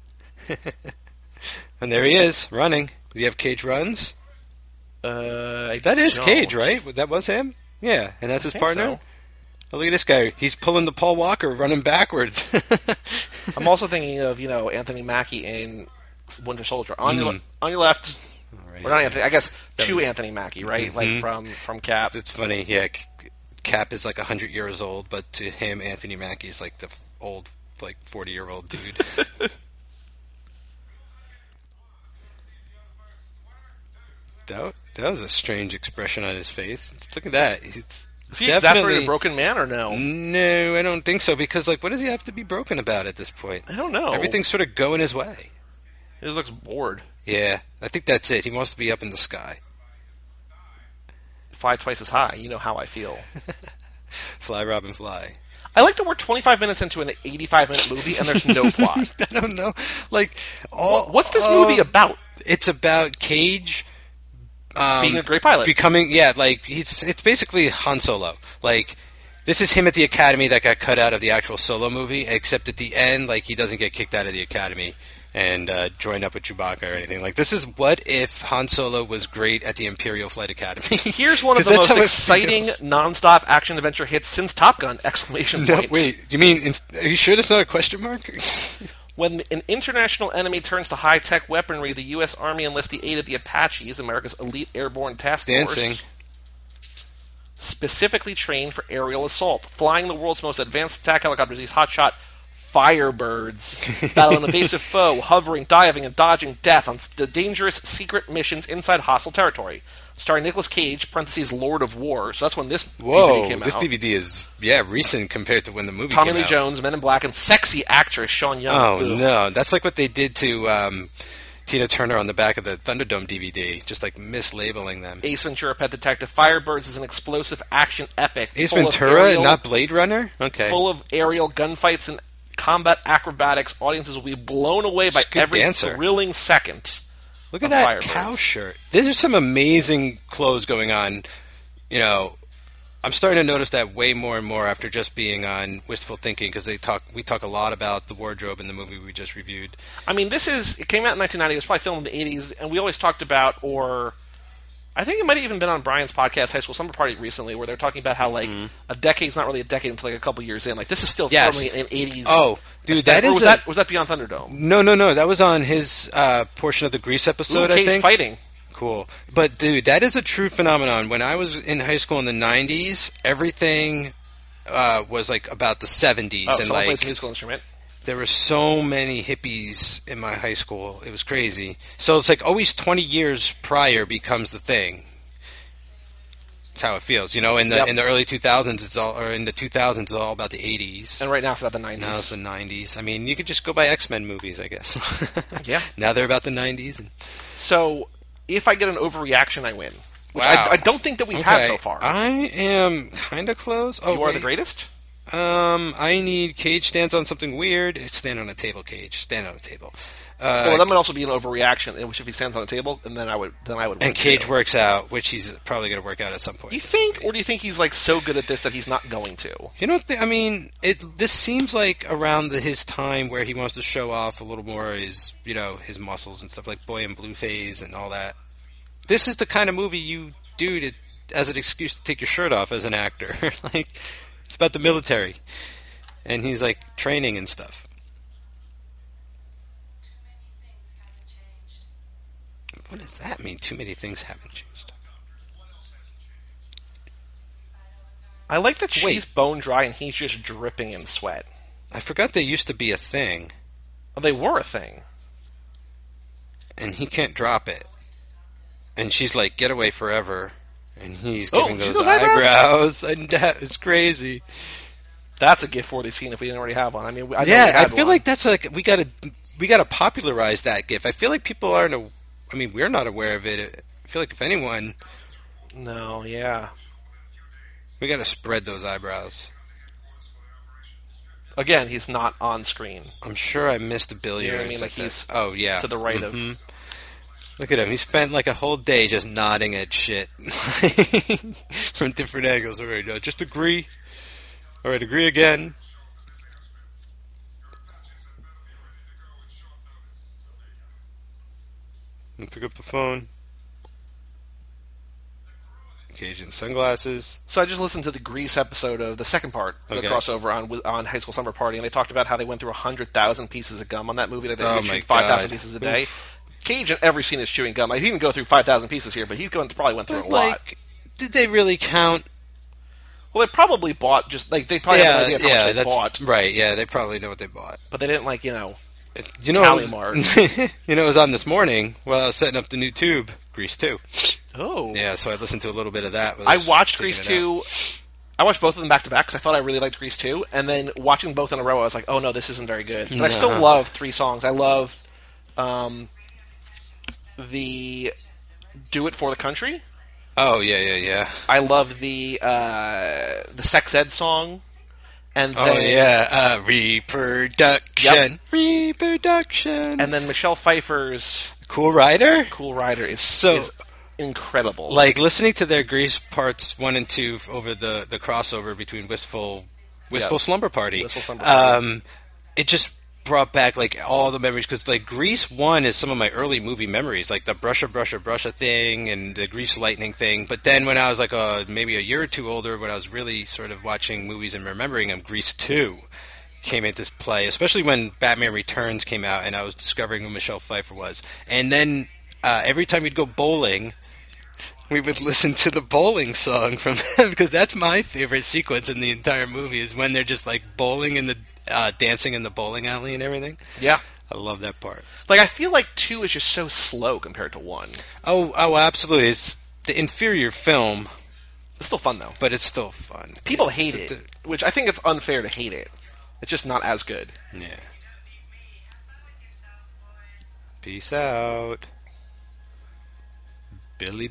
S2: And there he is, running. Do you have Cage runs? That is Cage, right? That was him? Yeah, and that's his partner? So. Oh, look at this guy. He's pulling the Paul Walker, running backwards.
S1: I'm also thinking of, Anthony Mackie in Winter Soldier. On your left, right. Or not Anthony, I guess Anthony Mackie, right? Mm-hmm. Like from Cap.
S2: It's funny, yeah. Cap is like 100 years old, but to him, Anthony Mackie is like the old, like 40-year-old dude. That was a strange expression on his face. Look at that.
S1: Is he exasperated, a broken man, or no?
S2: No, I don't think so. Because, what does he have to be broken about at this point?
S1: I don't know.
S2: Everything's sort of going his way.
S1: He looks bored.
S2: Yeah, I think that's it. He wants to be up in the sky.
S1: Fly twice as high. You know how I feel.
S2: Fly, Robin, fly.
S1: I like that we're 25 minutes into an 85-minute movie and there's no plot.
S2: I don't know.
S1: What's this movie about?
S2: It's about Cage...
S1: being a great pilot.
S2: It's basically Han Solo. This is him at the Academy that got cut out of the actual Solo movie, except at the end, he doesn't get kicked out of the Academy and join up with Chewbacca or anything. This is what if Han Solo was great at the Imperial Flight Academy.
S1: Here's one of the most exciting non-stop action-adventure hits since Top Gun! !
S2: No, wait, you mean, are you sure that's not a question mark?
S1: When an international enemy turns to high-tech weaponry, the U.S. Army enlists the aid of the Apaches, America's elite airborne task force, specifically trained for aerial assault. Flying the world's most advanced attack helicopters, these hotshot Firebirds battle an evasive foe, hovering, diving, and dodging death on dangerous secret missions inside hostile territory. Starring Nicolas Cage, Lord of War. So that's when this DVD came out.
S2: This DVD is, recent compared to when the movie
S1: Tommy
S2: came out.
S1: Lee Jones, Men in Black, and sexy actress Sean Young.
S2: Oh, no. That's like what they did to Tina Turner on the back of the Thunderdome DVD, just mislabeling them.
S1: Ace Ventura, Pet Detective. Firebirds is an explosive action epic.
S2: Ace Ventura and not Blade Runner? Okay.
S1: Full of aerial gunfights and combat acrobatics. Audiences will be blown away by every thrilling second.
S2: Look at that cow shirt. There's some amazing clothes going on. I'm starting to notice that way more and more after just being on Wistful Thinking, because we talk a lot about the wardrobe in the movie we just reviewed.
S1: I mean, it came out in 1990. It was probably filmed in the 80s, and we always talked about, I think it might have even been on Brian's podcast, High School Summer Party, recently, where they're talking about how, a decade's not really a decade until, a couple years in. This is still firmly an 80s...
S2: Oh, dude,
S1: was that Beyond Thunderdome?
S2: No. That was on his portion of the Grease episode, I think.
S1: Cage fighting.
S2: Cool. But, dude, that is a true phenomenon. When I was in high school in the 90s, everything was, about the 70s.
S1: Oh, someone plays a musical instrument.
S2: There were so many hippies in my high school. It was crazy. So it's always 20 years prior becomes the thing. That's how it feels. In the early 2000s, in the 2000s, it's all about the 80s.
S1: And right now it's about the 90s.
S2: Now it's the 90s. I mean, you could just go by X-Men movies, I guess.
S1: Yeah.
S2: Now they're about the 90s.
S1: So, if I get an overreaction, I win. Which
S2: wow.
S1: I don't think that we've had so far.
S2: I am kind of close. Oh,
S1: you are the greatest?
S2: I need Cage stands on something weird. Stand on a table, Cage. Stand on a table.
S1: Well, that might also be an overreaction, in which if he stands on a table, and then I would.
S2: And Cage works out, which he's probably going to work out at some point.
S1: Do you think, or do you think he's like so good at this that he's not going to?
S2: You know, I mean, this seems like around his time where he wants to show off a little more his muscles and stuff, like Boy in Blue Phase and all that. This is the kind of movie you do as an excuse to take your shirt off as an actor. Like, it's about the military, and he's like training and stuff. What does that mean? Too many things haven't changed.
S1: I like that she's bone dry and he's just dripping in sweat.
S2: I forgot they used to be a thing.
S1: Well, they were a thing.
S2: And he can't drop it. And she's like, get away forever. And he's giving those eyebrows. And that is crazy.
S1: That's a GIF-worthy scene if we didn't already have one. I mean,
S2: I feel like that's like we gotta popularize that GIF. I feel like people aren't. We're not aware of it. I feel like if anyone...
S1: No, yeah.
S2: We gotta spread those eyebrows.
S1: Again, he's not on screen.
S2: I'm sure I missed a billion.
S1: You know what I mean? Like he's to the right of...
S2: Look at him. He spent like a whole day just nodding at shit. From different angles. All right, just agree. All right, agree again. And pick up the phone. Cage in sunglasses.
S1: So I just listened to the Grease episode of the second part, the crossover on High School Summer Party, and they talked about how they went through 100,000 pieces of gum on that movie. They chewed 5,000 pieces a day. Oof. Cage in every scene is chewing gum. He didn't go through 5,000 pieces here, but he probably went through a lot.
S2: Did they really count?
S1: Well, they probably bought they probably have an idea of how much they bought.
S2: Right, yeah, they probably know what they bought.
S1: But they didn't
S2: Tally Mart. It was on this morning while I was setting up the new tube, Grease 2.
S1: Oh.
S2: Yeah, so I listened to a little bit of that.
S1: I watched Grease 2. I watched both of them back to back because I thought I really liked Grease 2. And then watching both in a row, I was like, oh no, this isn't very good. But I still love 3 songs. I love the Do It For the Country.
S2: Oh, yeah.
S1: I love the Sex Ed song. And
S2: reproduction.
S1: Yep.
S2: Reproduction.
S1: And then Michelle Pfeiffer's
S2: Cool Rider?
S1: Cool Rider is incredible.
S2: Like, listening to their Grease parts 1 and 2 over the crossover between Wistful Slumber Party.
S1: Wistful Slumber Party.
S2: It just brought back, like, all the memories, because, like, Grease 1 is some of my early movie memories, like the brusha thing and the Grease Lightning thing. But then when I was, like, maybe a year or two older, when I was really sort of watching movies and remembering them, Grease 2 came into play, especially when Batman Returns came out and I was discovering who Michelle Pfeiffer was. And then every time we'd go bowling, we would listen to the bowling song from them, because that's my favorite sequence in the entire movie, is when they're just, like, bowling in the dancing in the bowling alley and everything.
S1: Yeah.
S2: I love that part.
S1: Like, I feel like 2 is just so slow compared to 1.
S2: Oh, absolutely. It's the inferior film.
S1: It's still fun, though.
S2: But it's still fun.
S1: People hate it, which I think it's unfair to hate it. It's just not as good.
S2: Yeah. Peace out. Billy.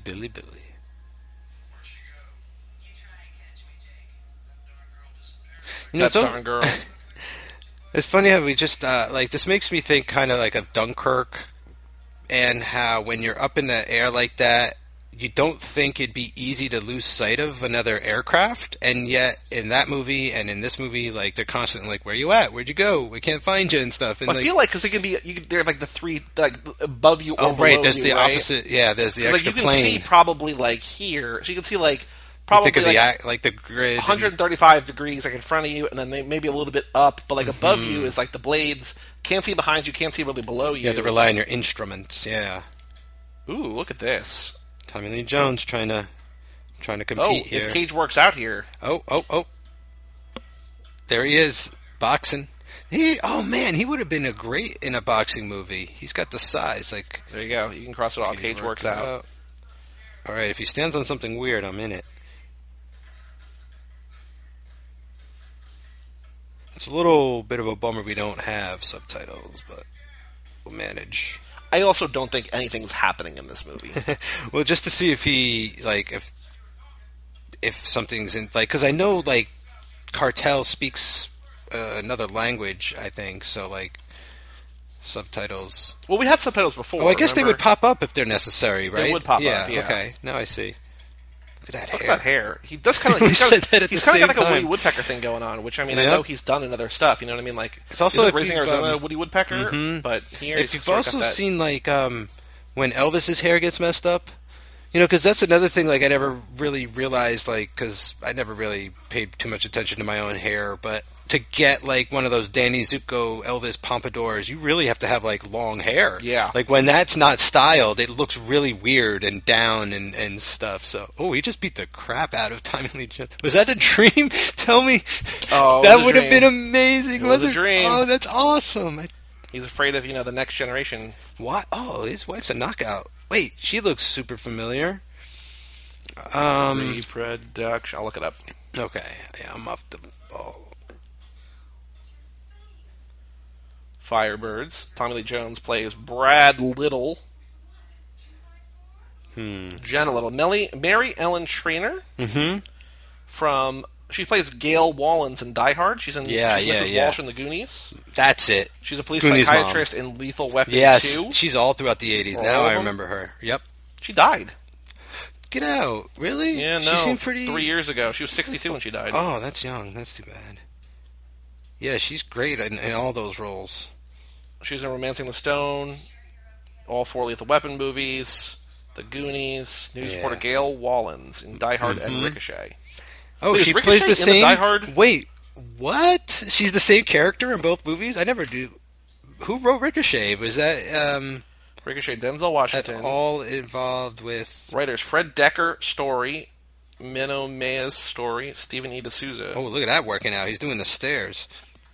S1: That darn girl.
S2: It's funny how we just, this makes me think kind of like of Dunkirk, and how when you're up in the air like that, you don't think it'd be easy to lose sight of another aircraft, and yet in that movie and in this movie, like, they're constantly like, where you at? Where'd you go? We can't find you and stuff. And
S1: I feel like, because it can be, they're like the 3, like, above you or
S2: right, there's
S1: the
S2: opposite, yeah, there's the extra plane.
S1: You can see probably, like, here, so you can see, like, probably
S2: think of like the grid,
S1: 135 degrees, like, in front of you, and then maybe a little bit up, but, like, above you is, like, the blades. Can't see behind you, can't see really below you.
S2: You have to rely on your instruments, yeah.
S1: Ooh, look at this.
S2: Tommy Lee Jones trying to compete here.
S1: If Cage works out here.
S2: Oh. There he is, boxing. He would have been great in a boxing movie. He's got the size. Like,
S1: there you go. You can cross it off. Cage works out.
S2: All right, if he stands on something weird, I'm in it. It's a little bit of a bummer we don't have subtitles, but we'll manage.
S1: I also don't think anything's happening in this movie.
S2: Well, just to see if he, like, if something's in, like, because I know, like, cartel speaks another language, I think. So like subtitles.
S1: Well, we had subtitles before.
S2: Oh, I guess
S1: remember?
S2: they would pop up if they're necessary, right?
S1: They would pop
S2: yeah,
S1: up. Yeah.
S2: Okay. Now I see. Look at that
S1: Look
S2: hair.
S1: at that hair. He does kind of.
S2: We said that at
S1: he's
S2: the
S1: kind of
S2: same
S1: got like a
S2: time.
S1: Woody Woodpecker thing going on, which I mean, I
S2: Yep.
S1: know he's done in other stuff. You know what I mean? Like
S2: It's also
S1: is it
S2: if
S1: Raising
S2: you've,
S1: Arizona Woody Woodpecker, but here
S2: If
S1: he's
S2: you've
S1: sort of got
S2: also
S1: that-
S2: seen like when Elvis's hair gets messed up, you know, because that's another thing. Like I never really realized, like, because I never really paid too much attention to my own hair, but to get like one of those Danny Zuko Elvis pompadours, you really have to have like long hair.
S1: Yeah.
S2: Like when that's not styled, it looks really weird and down and stuff. So, he just beat the crap out of Tommy Lee Jones. Was that a dream? Tell me.
S1: Oh, it
S2: that
S1: was a
S2: would have
S1: dream.
S2: been amazing.
S1: It was a dream.
S2: Oh, that's awesome.
S1: he's afraid of the next generation.
S2: What? Oh, his wife's a knockout. Wait, she looks super familiar.
S1: Reproduction. I'll look it up.
S2: Okay, yeah, I'm off the. Oh.
S1: Firebirds. Tommy Lee Jones plays Brad Little. Jenna Little. Mary Ellen Trainor. She plays Gail Wallens in Die Hard. She's Mrs. Walsh in The Goonies.
S2: That's it.
S1: She's a police
S2: Goonies
S1: psychiatrist in Lethal Weapon 2.
S2: Yes, she's all throughout the 80s.
S1: All
S2: Now
S1: of
S2: I
S1: them?
S2: remember her. Yep.
S1: She died.
S2: Get out. Really?
S1: Yeah, no.
S2: She seemed pretty...
S1: 3 years ago. She was 62 when she died.
S2: Oh, that's young. That's too bad. Yeah, she's great in all those roles.
S1: She was in Romancing the Stone, all 4 Lethal Weapon movies, The Goonies, news reporter Gail Wallens in Die Hard and Ricochet.
S2: Oh,
S1: Wait,
S2: she
S1: is
S2: plays
S1: Ricochet
S2: the
S1: in
S2: same...
S1: the Die Hard?
S2: Wait, what? She's the same character in both movies? I never do... Who wrote Ricochet? Was that...
S1: Ricochet, Denzel Washington.
S2: At all involved with...
S1: Writers Fred Decker, story. Menno Meyes, story. Stephen E. D'Souza.
S2: Oh, look at that working out. He's doing the stairs.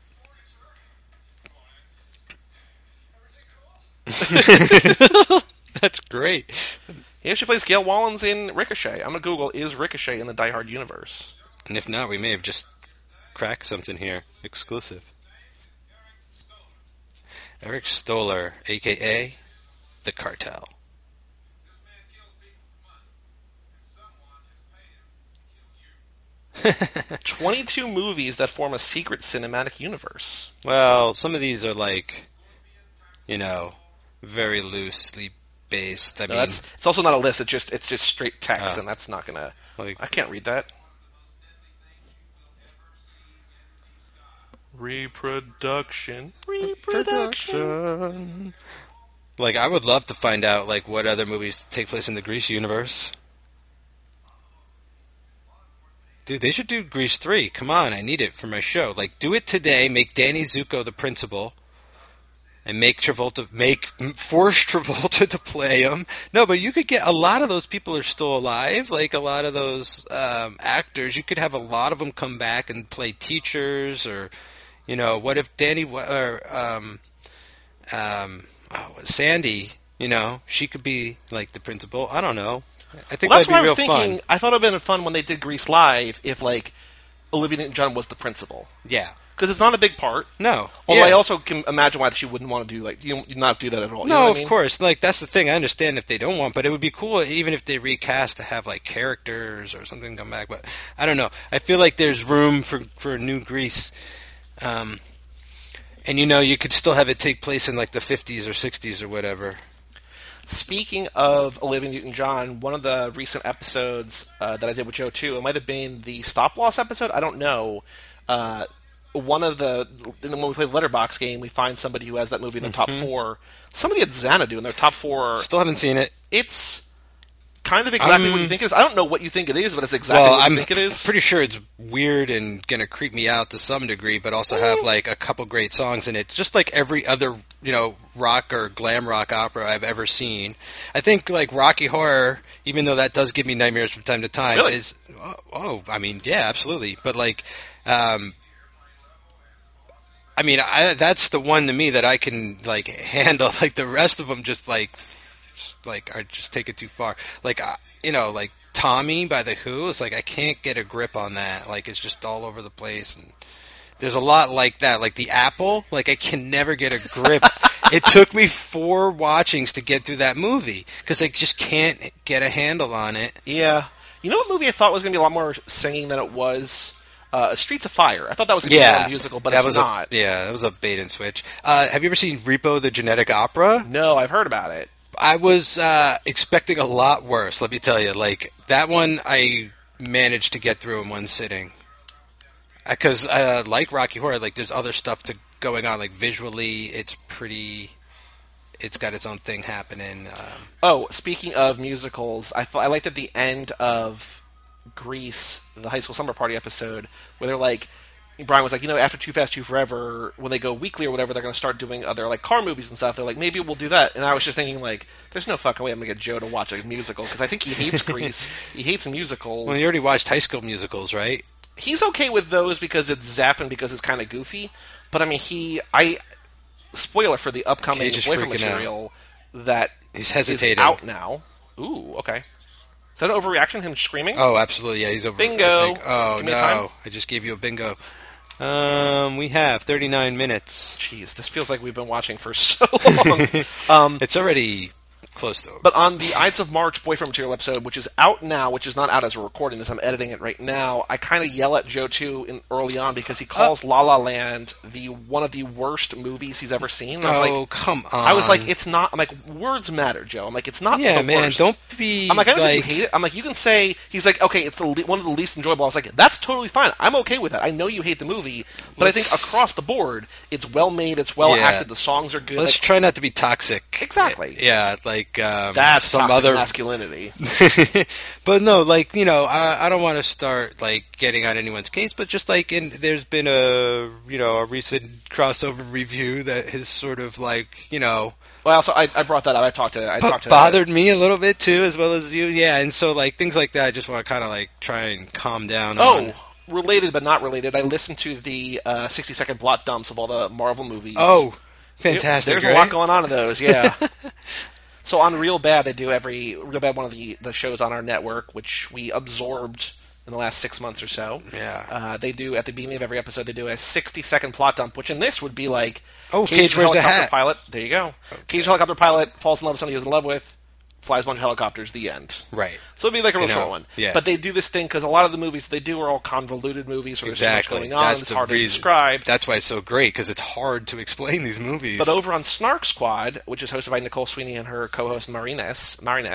S2: That's great.
S1: Yeah, she plays Gail Wallens in Ricochet. I'm going to Google, is Ricochet in the Die Hard universe?
S2: And if not, we may have just cracked something here. Exclusive. Eric Stoller, a.k.a. The Cartel.
S1: 22 movies that form a secret cinematic universe.
S2: Well, some of these are like, very loosely based. I mean,
S1: it's also not a list. It's just straight text, and that's not gonna.
S2: Like,
S1: I can't read that. Reproduction.
S2: Like, I would love to find out like what other movies take place in the Grease universe. Dude, they should do Grease 3. Come on, I need it for my show. Like, do it today. Make Danny Zuko the principal, and force Travolta to play him. No, but you could get a lot of those people are still alive. Like a lot of those actors, you could have a lot of them come back and play teachers, or what if Danny or Sandy, she could be like the principal. I don't know. I think
S1: that's
S2: that'd be
S1: what I was
S2: real
S1: thinking.
S2: fun.
S1: I thought it would have been fun when they did Grease Live if, like, Olivia Newton-John was the principal.
S2: Yeah.
S1: Because it's not a big part.
S2: No.
S1: Although
S2: Yeah.
S1: I also can imagine why she wouldn't want to do, like, not do that at all. You
S2: No,
S1: know what
S2: of
S1: I mean?
S2: course. Like, that's the thing. I understand if they don't want, but it would be cool even if they recast to have, like, characters or something come back. But I don't know. I feel like there's room for a new Grease. And, you could still have it take place in, like, the 50s or 60s or whatever.
S1: Speaking of Olivia Newton-John, one of the recent episodes that I did with Joe, too, it might have been the Stop Loss episode. I don't know. When we play the Letterbox game, we find somebody who has that movie in their top 4. Somebody had Xanadu in their top 4.
S2: Still haven't seen it.
S1: It's kind of exactly what you think it is. I don't know what you think it is, but it's exactly what you think it is.
S2: I'm pretty sure it's weird and going to creep me out to some degree, but also have, like, a couple great songs in it. Just like every other, rock or glam rock opera I've ever seen. I think, like, Rocky Horror, even though that does give me nightmares from time to time,
S1: really?
S2: is... I mean, yeah, absolutely. But, like... that's the one to me that I can, like, handle. Like, the rest of them just, like are just take it too far. Like, like Tommy by The Who, it's like I can't get a grip on that. Like, it's just all over the place. And there's a lot like that. Like, The Apple, like, I can never get a grip. It took me 4 watchings to get through that movie because I just can't get a handle on it.
S1: Yeah. You know what movie I thought was going to be a lot more singing than it was? Streets of Fire. I thought that was going to be a musical, but it's not.
S2: That was a bait and switch. Have you ever seen Repo the Genetic Opera?
S1: No, I've heard about it.
S2: I was expecting a lot worse, let me tell you. Like, that one I managed to get through in one sitting. Because, like Rocky Horror, like, there's other stuff going on. Like, visually, it's got its own thing happening.
S1: Speaking of musicals, I liked at the end of Grease, the high school summer party episode, where they're like, Brian was like, after Too Fast, Too Forever, when they go weekly or whatever, they're going to start doing other like car movies and stuff. They're like, maybe we'll do that. And I was just thinking, like, there's no fucking way I'm going to get Joe to watch a musical, because I think he hates Grease. He hates musicals.
S2: Well, you already watched High School Musicals, right?
S1: He's okay with those because it's Zaffin, because it's kind of goofy. But I mean, spoiler for the upcoming boyfriend material that
S2: he's hesitating.
S1: Is out now. Ooh, okay. Is that an overreaction? Him screaming?
S2: Oh, absolutely. Yeah, he's over.
S1: Bingo.
S2: Oh no! I just gave you a bingo. We have 39 minutes.
S1: Jeez, this feels like we've been watching for so long.
S2: It's already close to.
S1: But on the Ides of March boyfriend material episode, which is out now, which is not out as we're recording this, I'm editing it right now. I kind of yell at Joe too early on because he calls La La Land one of the worst movies he's ever seen. And I was like,
S2: come on!
S1: I was like, it's not. I'm like, words matter, Joe. I'm like, it's not.
S2: Yeah,
S1: the
S2: man,
S1: worst.
S2: don't be.
S1: I'm like, I understand you hate it. I'm like, you can say. He's like, okay, it's one of the least enjoyable. I was like, that's totally fine. I'm okay with that. I know you hate the movie, but I think across the board, it's well made. It's well acted. The songs are good.
S2: Let's try not to be toxic.
S1: Exactly.
S2: Yeah, like
S1: that's some other masculinity.
S2: But no, like, I don't want to start like getting on anyone's case, but just like there's been a recent crossover review that has sort of like Well,
S1: also I brought that up. I talked to
S2: bothered me a little bit too, as well as you. Yeah, and so like things like that, I just want to kind of like try and calm down.
S1: Related but not related. I listened to the 60-second plot dumps of all the Marvel movies.
S2: Oh, fantastic!
S1: There's a lot going on in those. Yeah. So on Real Bad, they do Real Bad, one of the shows on our network, which we absorbed in the last 6 months or so.
S2: Yeah.
S1: They do, at the beginning of every episode, they do a 60-second plot dump, which in this would be like...
S2: Cage wears a hat.
S1: Pilot. There you go. Okay. Cage helicopter pilot falls in love with somebody he was in love with, flies a bunch of helicopters, the end.
S2: Right.
S1: So it'd be like a real short one.
S2: Yeah.
S1: But they do this thing, because a lot of the movies they do are all convoluted movies, where there's so much going on,
S2: That's
S1: it's hard to describe.
S2: That's why it's so great, because it's hard to explain these movies.
S1: But over on Snark Squad, which is hosted by Nicole Sweeney and her co-host Mariness,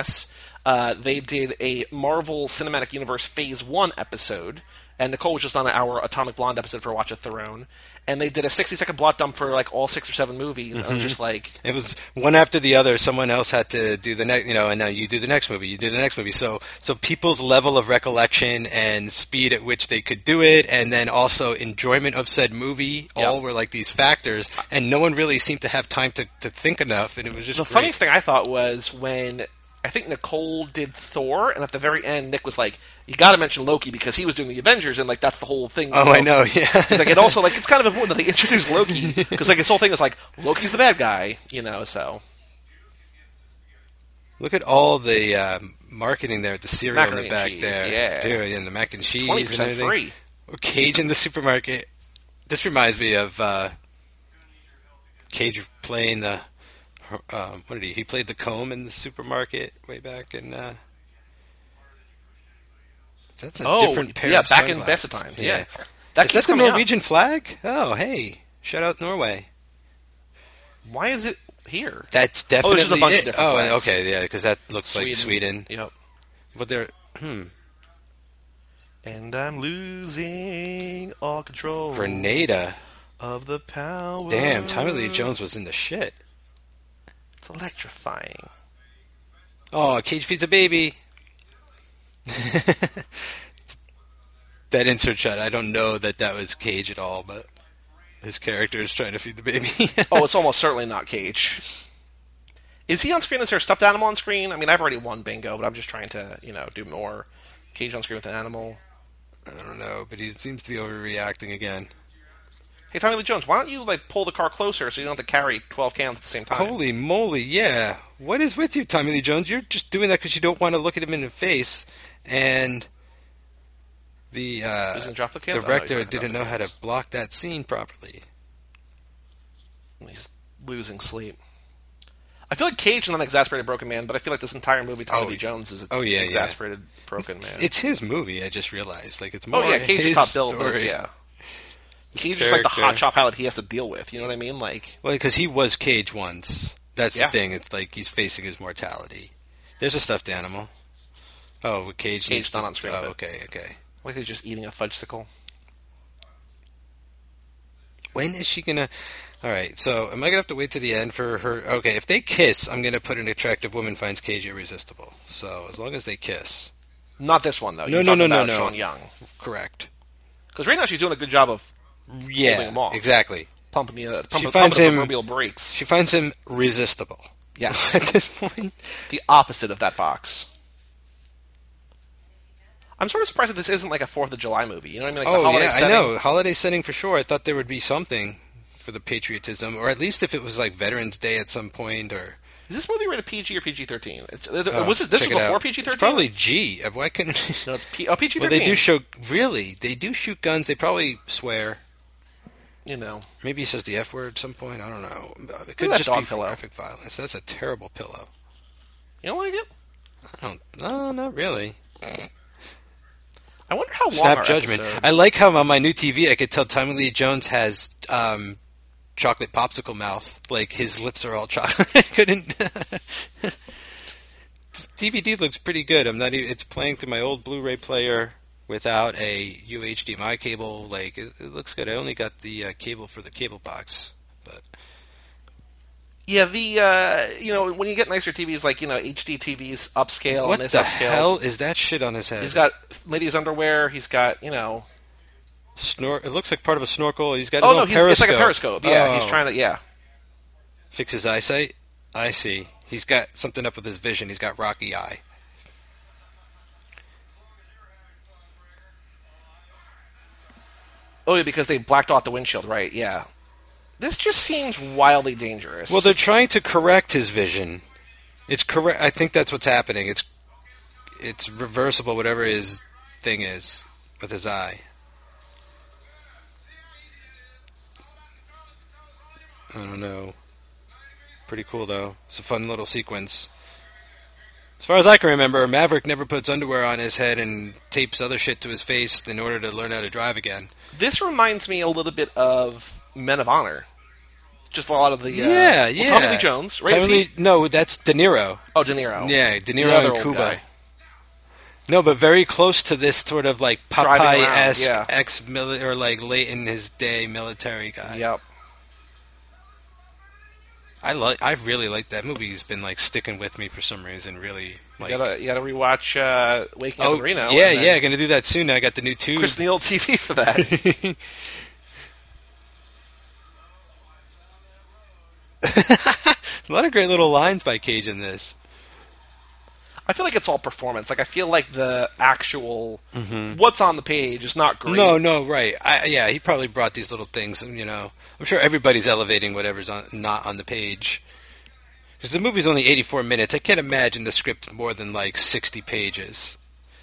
S1: they did a Marvel Cinematic Universe Phase 1 episode, and Nicole was just on our Atomic Blonde episode for Watch a Throne, and they did a 60-second plot dump for like all 6 or 7 movies, and I was just like...
S2: It was one after the other, someone else had to do the next, and now you do the next movie, you do the next movie, so people's level of recollection and speed at which they could do it, and then also enjoyment of said movie, all were like these factors, and no one really seemed to have time to think enough, and it was just
S1: The funniest thing I thought was when... I think Nicole did Thor, and at the very end, Nick was like, "You got to mention Loki because he was doing the Avengers, and like that's the whole thing."
S2: Oh, I know, yeah.
S1: He's like, and also like it's kind of important that they introduce Loki because like his whole thing is like Loki's the bad guy, So
S2: look at all the marketing there at the cereal
S1: Macaroni
S2: in the back
S1: cheese,
S2: there,
S1: yeah,
S2: dude, and the mac and cheese,
S1: 20%
S2: and everything.
S1: free.
S2: Cage in the supermarket. This reminds me of Cage playing the. What did he? He played the comb in the supermarket way back in. That's a different pair of
S1: back
S2: sunglasses.
S1: in best of times. Yeah,
S2: Is that the Norwegian flag? Oh, hey! Shout out Norway.
S1: Why is it here?
S2: That's definitely
S1: there's just a bunch of different flags.
S2: Okay, yeah, because that looks like Sweden.
S1: Yep.
S2: But they're
S1: And I'm losing all control.
S2: Grenada
S1: of the power.
S2: Damn, Tommy Lee Jones was in the shit.
S1: It's electrifying.
S2: Oh, Cage feeds a baby. That insert shot, I don't know that was Cage at all, but his character is trying to feed the baby.
S1: Oh, it's almost certainly not Cage. Is he on screen? Is there a stuffed animal on screen? I mean, I've already won bingo, but I'm just trying to, do more. Cage on screen with an animal.
S2: I don't know, but he seems to be overreacting again.
S1: Hey, Tommy Lee Jones, why don't you pull the car closer so you don't have to carry 12 cans at the same time?
S2: Holy moly, yeah. What is with you, Tommy Lee Jones? You're just doing that because you don't want to look at him in the face, and the director didn't know how to block that scene properly.
S1: He's losing sleep. I feel like Cage is not an exasperated broken man, but I feel like this entire movie, Tommy Lee Jones is an
S2: yeah,
S1: exasperated broken man.
S2: It's his movie. I just realized, like, it's more.
S1: Oh yeah, Cage
S2: his
S1: is top billed, but
S2: story.
S1: Cage is like the hotshot pilot he has to deal with. You know what I mean? Like,
S2: well, because he was Cage once. That's the thing. It's like he's facing his mortality. There's a stuffed animal. Oh, with Cage.
S1: Cage's not on screen.
S2: Oh, okay.
S1: Like he's just eating a fudgesicle.
S2: When is she gonna? All right, so am I gonna have to wait to the end for her? Okay, if they kiss, I'm gonna put an attractive woman finds Cage irresistible. So as long as they kiss,
S1: not this one though.
S2: No.
S1: Sean Young,
S2: correct?
S1: Because right now she's doing a good job of holding him off.
S2: Exactly.
S1: Pumping the proverbial brakes.
S2: She finds him resistible.
S1: Yeah,
S2: at this point,
S1: the opposite of that box. I'm sort of surprised that this isn't like a 4th of July movie. You know what I mean? Like the holiday setting.
S2: I know. Holiday setting for sure. I thought there would be something for the patriotism, or at least if it was like Veterans Day at some point, or...
S1: Is this movie rated PG or PG-13? Was this before PG-13?
S2: It's probably G. Why couldn't...
S1: No, it's PG-13.
S2: Well, they do show... Really? They do shoot guns. They probably swear.
S1: You know.
S2: Maybe he says the F word at some point. I don't know. It could just be graphic violence. That's a terrible pillow.
S1: You don't like it?
S2: No, not really.
S1: I wonder how long
S2: Snap judgment.
S1: Episode...
S2: I like how on my new TV I could tell Tommy Lee Jones has chocolate popsicle mouth. Like his lips are all chocolate. I couldn't. DVD looks pretty good. I'm not even. It's playing through my old Blu-ray player without a UHDMI cable. Like it looks good. I only got the cable for the cable box, but.
S1: Yeah, when you get nicer TVs like, HD TVs upscale
S2: what
S1: and this
S2: the
S1: upscale.
S2: Hell is that shit on his head?
S1: He's got ladies' underwear. He's got,
S2: It looks like part of a snorkel. He's got his own periscope.
S1: It's like a periscope. Yeah, he's trying to,
S2: fix his eyesight? I see. He's got something up with his vision. He's got rocky eye.
S1: Oh, yeah, because they blacked out the windshield, right, yeah. This just seems wildly dangerous.
S2: Well, they're trying to correct his vision. It's correct. I think that's what's happening. It's reversible, whatever his thing is with his eye. I don't know. Pretty cool, though. It's a fun little sequence. As far as I can remember, Maverick never puts underwear on his head and tapes other shit to his face in order to learn how to drive again.
S1: This reminds me a little bit of Men of Honor. Just a lot of the... Tommy Lee Jones, right?
S2: No, that's De Niro.
S1: Oh, De Niro.
S2: Yeah, De Niro and Cuba. No, but very close to this sort of like Popeye-esque ex-military, or like late in his day military guy.
S1: Yep.
S2: I really like that movie. He's been like sticking with me for some reason. Really, like
S1: you gotta rewatch Waking Up in Reno.
S2: Yeah, gonna do that soon. I got the new tube.
S1: Chris Neal TV for that.
S2: A lot of great little lines by Cage in this.
S1: I feel like it's all performance. Like I feel like the actual what's on the page is not great.
S2: No, right. He probably brought these little things. I'm sure everybody's elevating whatever's not on the page. Because the movie's only 84 minutes. I can't imagine the script more than like 60 pages.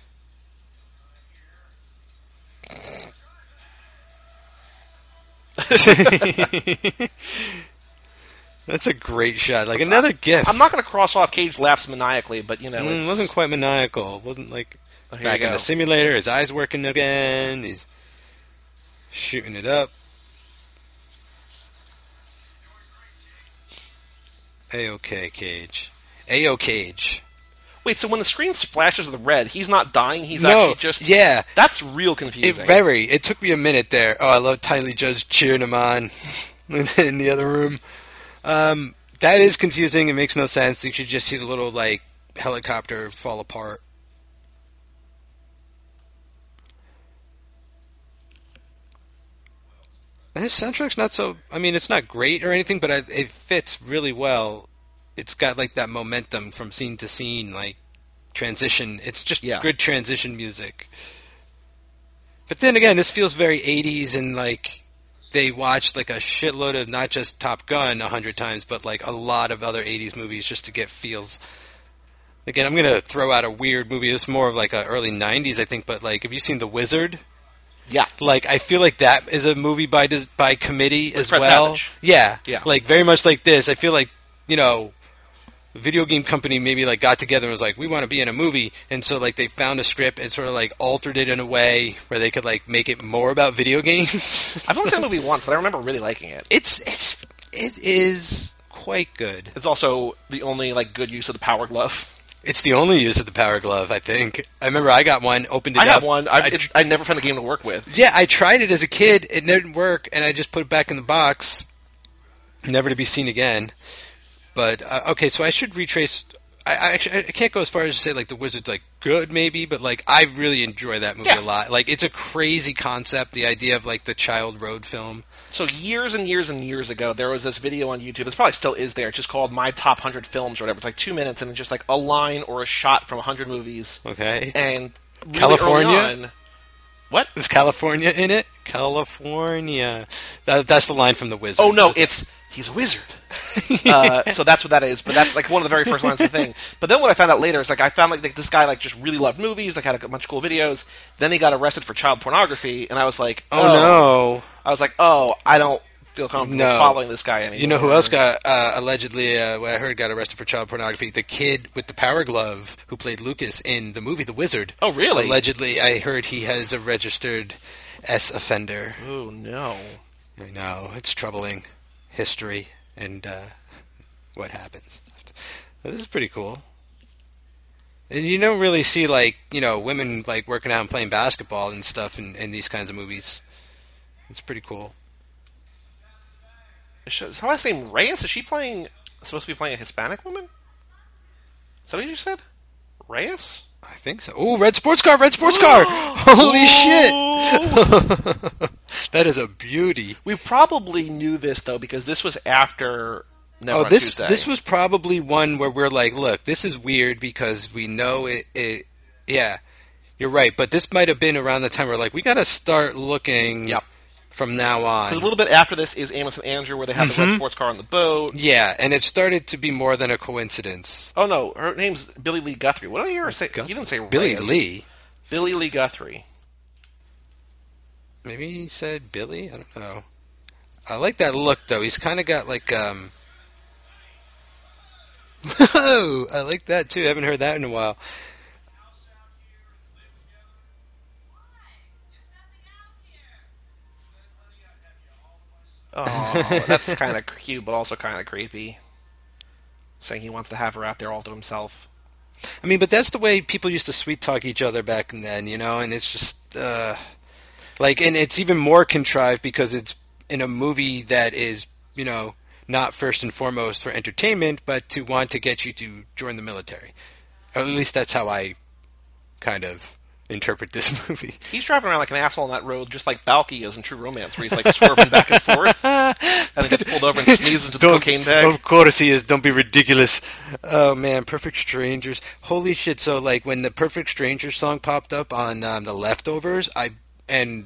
S2: That's a great shot. Like another GIF.
S1: I'm not going to cross off Cage laughs maniacally, but it
S2: wasn't quite maniacal. It wasn't like back in the simulator. His eyes working again. He's shooting it up. A-OK, Cage. A-O Cage.
S1: Wait, so when the screen splashes with red, he's not dying. He's actually just.
S2: Yeah,
S1: that's real confusing.
S2: It took me a minute there. Oh, I love Tiny Judge cheering him on in the other room. That is confusing. It makes no sense. You should just see the little like helicopter fall apart. And his soundtrack's not so... I mean, it's not great or anything, but it fits really well. It's got like that momentum from scene to scene, like transition. It's just good transition music. But then again, this feels very 80s, and like they watched like a shitload of not just Top Gun 100 times, but like a lot of other 80s movies just to get feels. Again, I'm going to throw out a weird movie. It's more of like a early 90s, I think, but like, have you seen The Wizard?
S1: Yeah.
S2: Like, I feel like that is a movie by committee as
S1: Fred
S2: well.
S1: Savage.
S2: Yeah.
S1: Yeah.
S2: Like, very much like this. I feel like, video game company maybe like got together and was like, we want to be in a movie, and so like they found a script and sort of like altered it in a way where they could like make it more about video games.
S1: I've only seen the movie once, but I remember really liking it.
S2: It is quite good.
S1: It's also the only like good use of the Power Glove.
S2: It's the only use of the Power Glove, I think. I remember I got one, opened it up.
S1: I have one. I never found a game to work with.
S2: Yeah, I tried it as a kid. It didn't work, and I just put it back in the box, never to be seen again. But, okay, so I should retrace... I can't go as far as to say, like, The Wizard's, like, good, maybe, but, like, I really enjoy that movie a lot. Like, it's a crazy concept, the idea of, like, the child road film.
S1: So years and years and years ago, there was this video on YouTube. It probably still is there. It's just called My Top 100 Films or whatever. It's like 2 minutes, and it's just, like, a line or a shot from 100 movies.
S2: Okay.
S1: And really
S2: California?
S1: early on, what?
S2: Is California in it? California. That's the line from The Wizard.
S1: Oh, no, it's... He's a wizard. So that's what that is. But that's like one of the very first lines of the thing. But then what I found out later is like I found like this guy like just really loved movies, like had a bunch of cool videos. Then he got arrested for child pornography, and I was like,
S2: oh no.
S1: I was like, oh, I don't feel comfortable following this guy anymore.
S2: You know who else got allegedly, what I heard, got arrested for child pornography? The kid with the Power Glove who played Lucas in the movie The Wizard.
S1: Oh, really?
S2: Allegedly, I heard he has a registered S offender.
S1: Oh, no.
S2: I know. It's troubling history and what happens. This is pretty cool. And you don't really see, like, you know, women, like, working out and playing basketball and stuff in these kinds of movies. It's pretty cool.
S1: Is her last name Reyes? Is she supposed to be playing a Hispanic woman? Is that what you said? Reyes?
S2: I think so. Ooh, red sports car! Holy shit! That is a beauty.
S1: We probably knew this, though, because this was after Never on Tuesday.
S2: This was probably one where we're like, look, this is weird because we know it yeah, you're right, but this might have been around the time where like, we gotta start looking from now on.
S1: Because a little bit after this is Amos and Andrew, where they have the red sports car on the boat.
S2: Yeah, and it started to be more than a coincidence.
S1: Oh, no, her name's Billy Lee Guthrie. What did I hear her say? You didn't say
S2: Billy
S1: Reyes.
S2: Lee?
S1: Billy Lee Guthrie.
S2: Maybe he said Billy? I don't know. I like that look, though. He's kind of got, like, Whoa! I like that, too. I haven't heard that in a while.
S1: Oh, that's kind of cute, but also kind of creepy. Saying he wants to have her out there all to himself.
S2: I mean, but that's the way people used to sweet-talk each other back then, you know? And it's just, like, and it's even more contrived because it's in a movie that is, you know, not first and foremost for entertainment, but to want to get you to join the military. Or at least that's how I kind of interpret this movie.
S1: He's driving around like an asshole on that road, just like Balky is in True Romance, where he's like swerving back and forth, and then gets pulled over and sneezes into the cocaine bag.
S2: Of course he is. Don't be ridiculous. Oh man, Perfect Strangers. Holy shit! So like when the Perfect Strangers song popped up on The Leftovers, when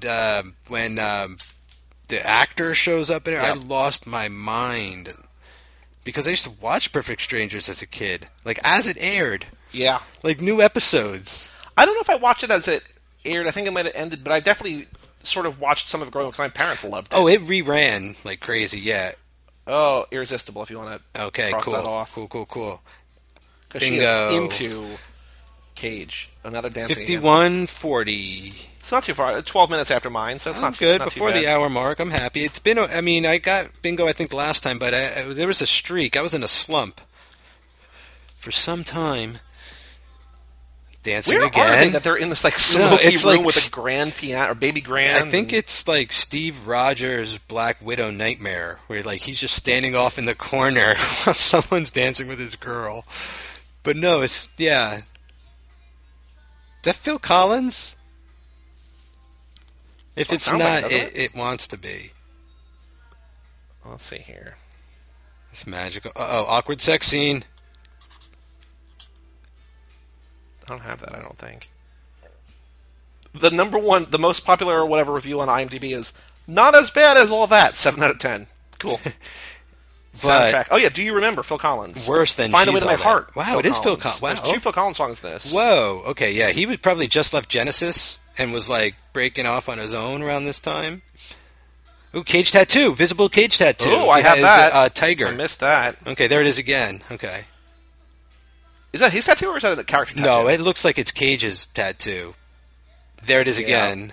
S2: the actor shows up in it, I lost my mind because I used to watch Perfect Strangers as a kid, like as it aired.
S1: Yeah,
S2: like new episodes.
S1: I don't know if I watched it as it aired. I think it might have ended, but I definitely sort of watched some of it growing up because my parents loved it.
S2: Oh, it reran like crazy, yeah.
S1: Oh, Irresistible, if you want to cross that off.
S2: Cool.
S1: Because she is into Cage, another dancing
S2: 51:40.
S1: It's not too far. 12 minutes after mine, so it's not
S2: good.
S1: Not
S2: Before
S1: too
S2: the hour mark, I'm happy. It's been, I mean, I got bingo, I think, the last time, but there was a streak. I was in a slump for some time. Dancing
S1: Where
S2: again.
S1: Are they that they're in this like smoky room with a grand piano or baby grand?
S2: I think it's like Steve Rogers' Black Widow Nightmare, where like he's just standing off in the corner while someone's dancing with his girl. But no, it's Is that Phil Collins? If it's not,
S1: like
S2: it wants to be.
S1: Let's see here.
S2: It's magical. Awkward sex scene.
S1: I don't have that, I don't think. The number one, the most popular or whatever review on IMDb is not as bad as all that. 7 out of 10. Cool. Soundtrack. Oh yeah, do you remember Phil Collins?
S2: Worse than
S1: Find a Way to My Heart.
S2: Wow,
S1: Phil
S2: it is
S1: Collins.
S2: Phil Collins. Wow.
S1: There's 2 Phil Collins songs in this.
S2: Whoa. Okay, yeah, he was probably just left Genesis and was like breaking off on his own around this time. Ooh, Cage Tattoo, Visible Cage Tattoo.
S1: Oh, I have that.
S2: Tiger.
S1: I missed that.
S2: Okay, there it is again. Okay.
S1: Is that his tattoo or is that a character tattoo?
S2: No, it looks like it's Cage's tattoo. There it is again.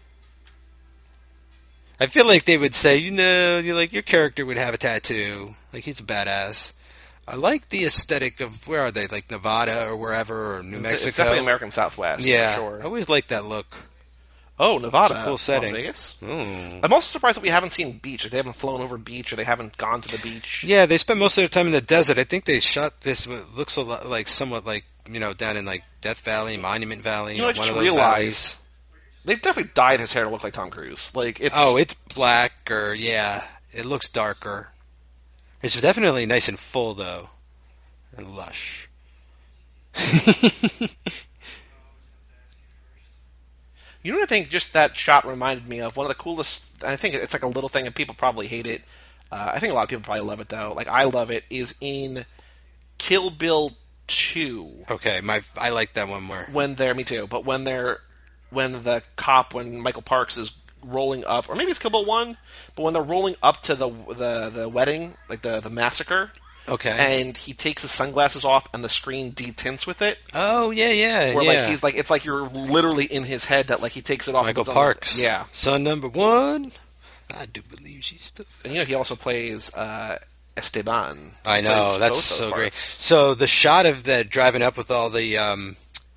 S2: I feel like they would say, your character would have a tattoo. Like, he's a badass. I like the aesthetic of, where are they? Like Nevada or wherever, or New Mexico?
S1: It's definitely American Southwest,
S2: yeah,
S1: for sure.
S2: I always like that look.
S1: Oh, Nevada.
S2: It's a cool setting.
S1: Las Vegas?
S2: Mm.
S1: I'm also surprised that we haven't seen beach. Like, they haven't flown over beach, or they haven't gone to the beach.
S2: Yeah, they spent most of their time in the desert. I think they shot this, what looks a lot like, somewhat like, down in like Death Valley, Monument Valley.
S1: I just realized they definitely dyed his hair to look like Tom Cruise. Like,
S2: it's black, or it looks darker. It's definitely nice and full though, and lush.
S1: You know what I think just that shot reminded me of? One of the coolest, I think it's like a little thing and people probably hate it. I think a lot of people probably love it though. Like, I love it, is in Kill Bill 2.
S2: Okay, I like that one more.
S1: Me too, but when Michael Parks is rolling up, or maybe it's Kill Bill 1, but when they're rolling up to the wedding, like the massacre.
S2: Okay.
S1: And he takes his sunglasses off, and the screen detints with it.
S2: Oh yeah.
S1: Where like he's like, it's like you're literally in his head that like he takes it off.
S2: Michael Parks, son number 1. I do believe she's still.
S1: And he also plays Esteban.
S2: I know, that's so great. So the shot of the driving up with all the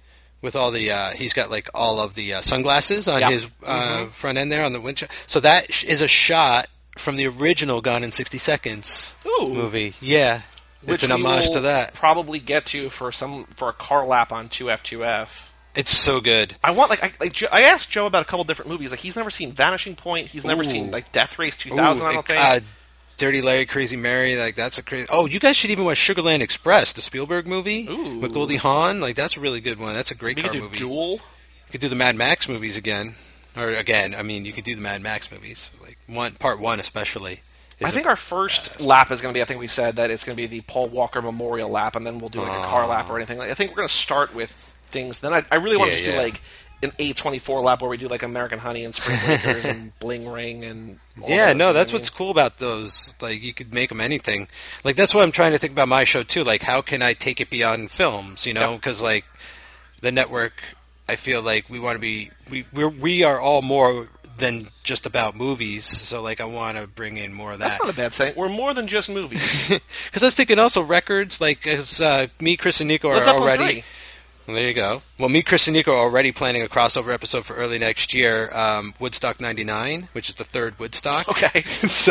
S2: he's got like all of the sunglasses on his front end there on the windshield. So that is a shot from the original Gone in 60 Seconds movie. Yeah. It's an homage to that.
S1: Probably get to for a car lap on 2F2F.
S2: It's so good.
S1: I want I asked Joe about a couple different movies. Like, he's never seen Vanishing Point. He's never seen like Death Race 2000. I don't think.
S2: Dirty Larry, Crazy Mary. Like, that's a crazy. Oh, you guys should even watch Sugarland Express, the Spielberg movie with Goldie Hawn. Like, that's a really good one. That's a great car movie.
S1: Duel.
S2: You could do the Mad Max movies again. Or again, I mean, you could do the Mad Max movies, like part 1 especially.
S1: I think our first lap is going to be, I think we said that it's going to be the Paul Walker Memorial lap, and then we'll do like a car lap or anything. I think we're going to start with things. Then I really want to just do like an A24 lap where we do like American Honey and Spring Breakers and Bling Ring and
S2: that's what's cool about those. Like, you could make them anything. Like, that's what I'm trying to think about my show too. Like, how can I take it beyond films? Because like the network, I feel like we want to be we are all more than just about movies. So like, I want to bring in more of that.
S1: That's not a bad saying. We're more than just movies.
S2: Because I was thinking also records. Like, as me, Chris, and Nico are already. Well, there you go. Well, me, Chris, and Nico are already planning a crossover episode for early next year, Woodstock 99, which is the third Woodstock.
S1: Okay.
S2: So,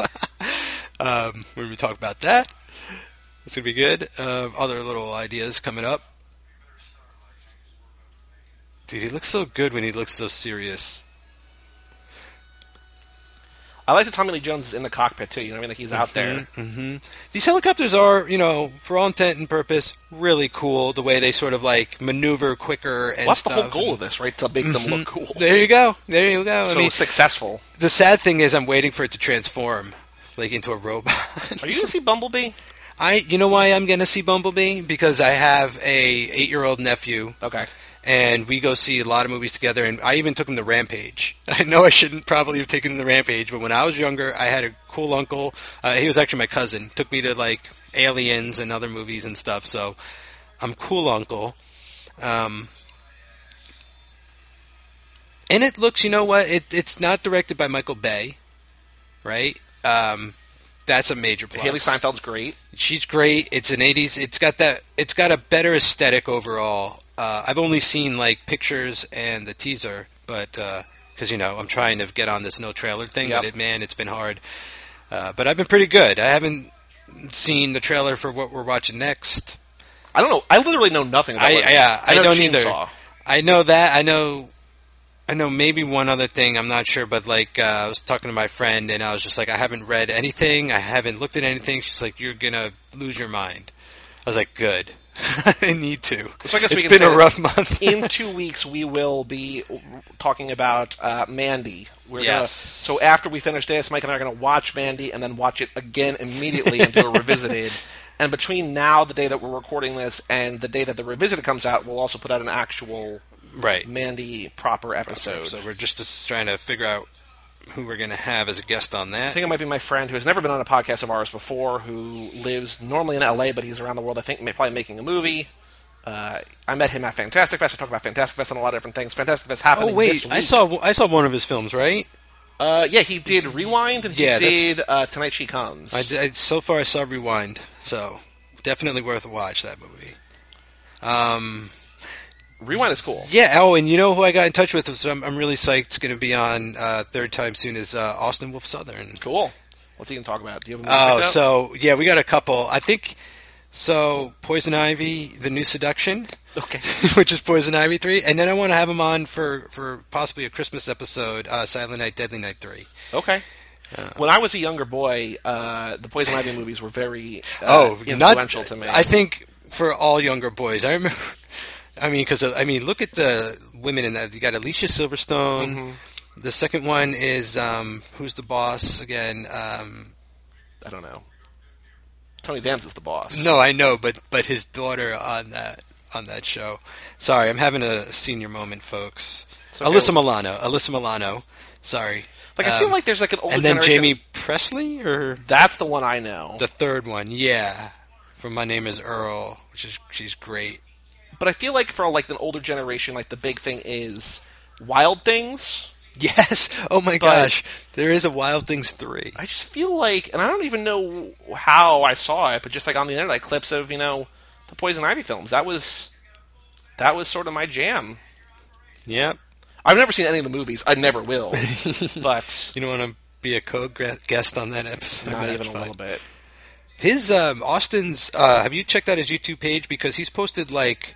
S2: we're going to talk about that. It's going to be good. Other little ideas coming up. Dude, he looks so good when he looks so serious.
S1: I like that Tommy Lee Jones is in the cockpit, too. You know what I mean? Like, he's out there.
S2: Mm-hmm. These helicopters are, for all intent and purpose, really cool. The way they sort of, like, maneuver quicker and
S1: that's
S2: stuff.
S1: The whole goal of this, right? To make them look cool.
S2: There you go.
S1: So successful.
S2: The sad thing is I'm waiting for it to transform, like, into a robot.
S1: Are you going to see Bumblebee?
S2: You know why I'm going to see Bumblebee? Because I have a 8-year-old nephew.
S1: Okay.
S2: And we go see a lot of movies together, and I even took him to Rampage. I know I shouldn't probably have taken him to Rampage, but when I was younger, I had a cool uncle. He was actually my cousin. Took me to, like, Aliens and other movies and stuff, so I'm cool uncle. And it looks, you know what, it's not directed by Michael Bay, right? That's a major plus.
S1: Haley Steinfeld's great.
S2: She's great. It's an 80s. It's got a better aesthetic overall. I've only seen like pictures and the teaser, but because I'm trying to get on this no trailer thing.
S1: Yep.
S2: But it's been hard. But I've been pretty good. I haven't seen the trailer for what we're watching next.
S1: I don't know. I literally know nothing about it.
S2: I don't either.
S1: Chainsaw.
S2: I know that. I know maybe one other thing. I'm not sure, but like I was talking to my friend, and I was just like, I haven't read anything. I haven't looked at anything. She's like, you're gonna lose your mind. I was like, good. I need to.
S1: So I guess
S2: it's been a rough month.
S1: In 2 weeks, we will be talking about Mandy.
S2: Yes.
S1: So after we finish this, Mike and I are going to watch Mandy and then watch it again immediately and do a revisited. And between now, the day that we're recording this, and the day that the revisited comes out, we'll also put out an actual Mandy proper episode.
S2: So we're just trying to figure out who we're going to have as a guest on that.
S1: I think it might be my friend who has never been on a podcast of ours before, who lives normally in LA, but he's around the world, I think, probably making a movie. I met him at Fantastic Fest. I talked about Fantastic Fest and a lot of different things. Fantastic Fest happening this week.
S2: I saw one of his films, right?
S1: Yeah, he did Rewind, and he did Tonight She Comes.
S2: So far I saw Rewind, so definitely worth a watch, that movie.
S1: Rewind is cool.
S2: Yeah, and you know who I got in touch with, so I'm really psyched, it's going to be on third time soon, is Austin Wolf Southern.
S1: Cool. What's he going to talk about? Do you have a movie
S2: so, yeah, we got a couple. I think, Poison Ivy, The New Seduction.
S1: Okay.
S2: Which is Poison Ivy 3. And then I want to have him on for possibly a Christmas episode, Silent Night, Deadly Night 3.
S1: Okay. When I was a younger boy, the Poison Ivy movies were very influential to me.
S2: I think for all younger boys. I remember... because look at the women in that. You got Alicia Silverstone. Mm-hmm. The second one is who's the boss again? I
S1: don't know. Tony Danza is the boss.
S2: No, I know, but his daughter on that show. Sorry, I'm having a senior moment, folks. Okay. Alyssa Milano. Sorry.
S1: I feel like there's an older
S2: and then
S1: generation.
S2: Jamie Presley, or
S1: that's the one I know.
S2: The third one, yeah, from My Name Is Earl, she's great.
S1: But I feel like for an older generation, the big thing is Wild Things.
S2: Yes. Oh my gosh, there is a Wild Things 3.
S1: I just feel like, and I don't even know how I saw it, but just on the internet, clips of the Poison Ivy films. That was sort of my jam.
S2: Yep.
S1: I've never seen any of the movies. I never will. But
S2: you don't want to be a co-guest on that episode?
S1: Not even a little bit.
S2: His Austin's. Have you checked out his YouTube page? Because he's posted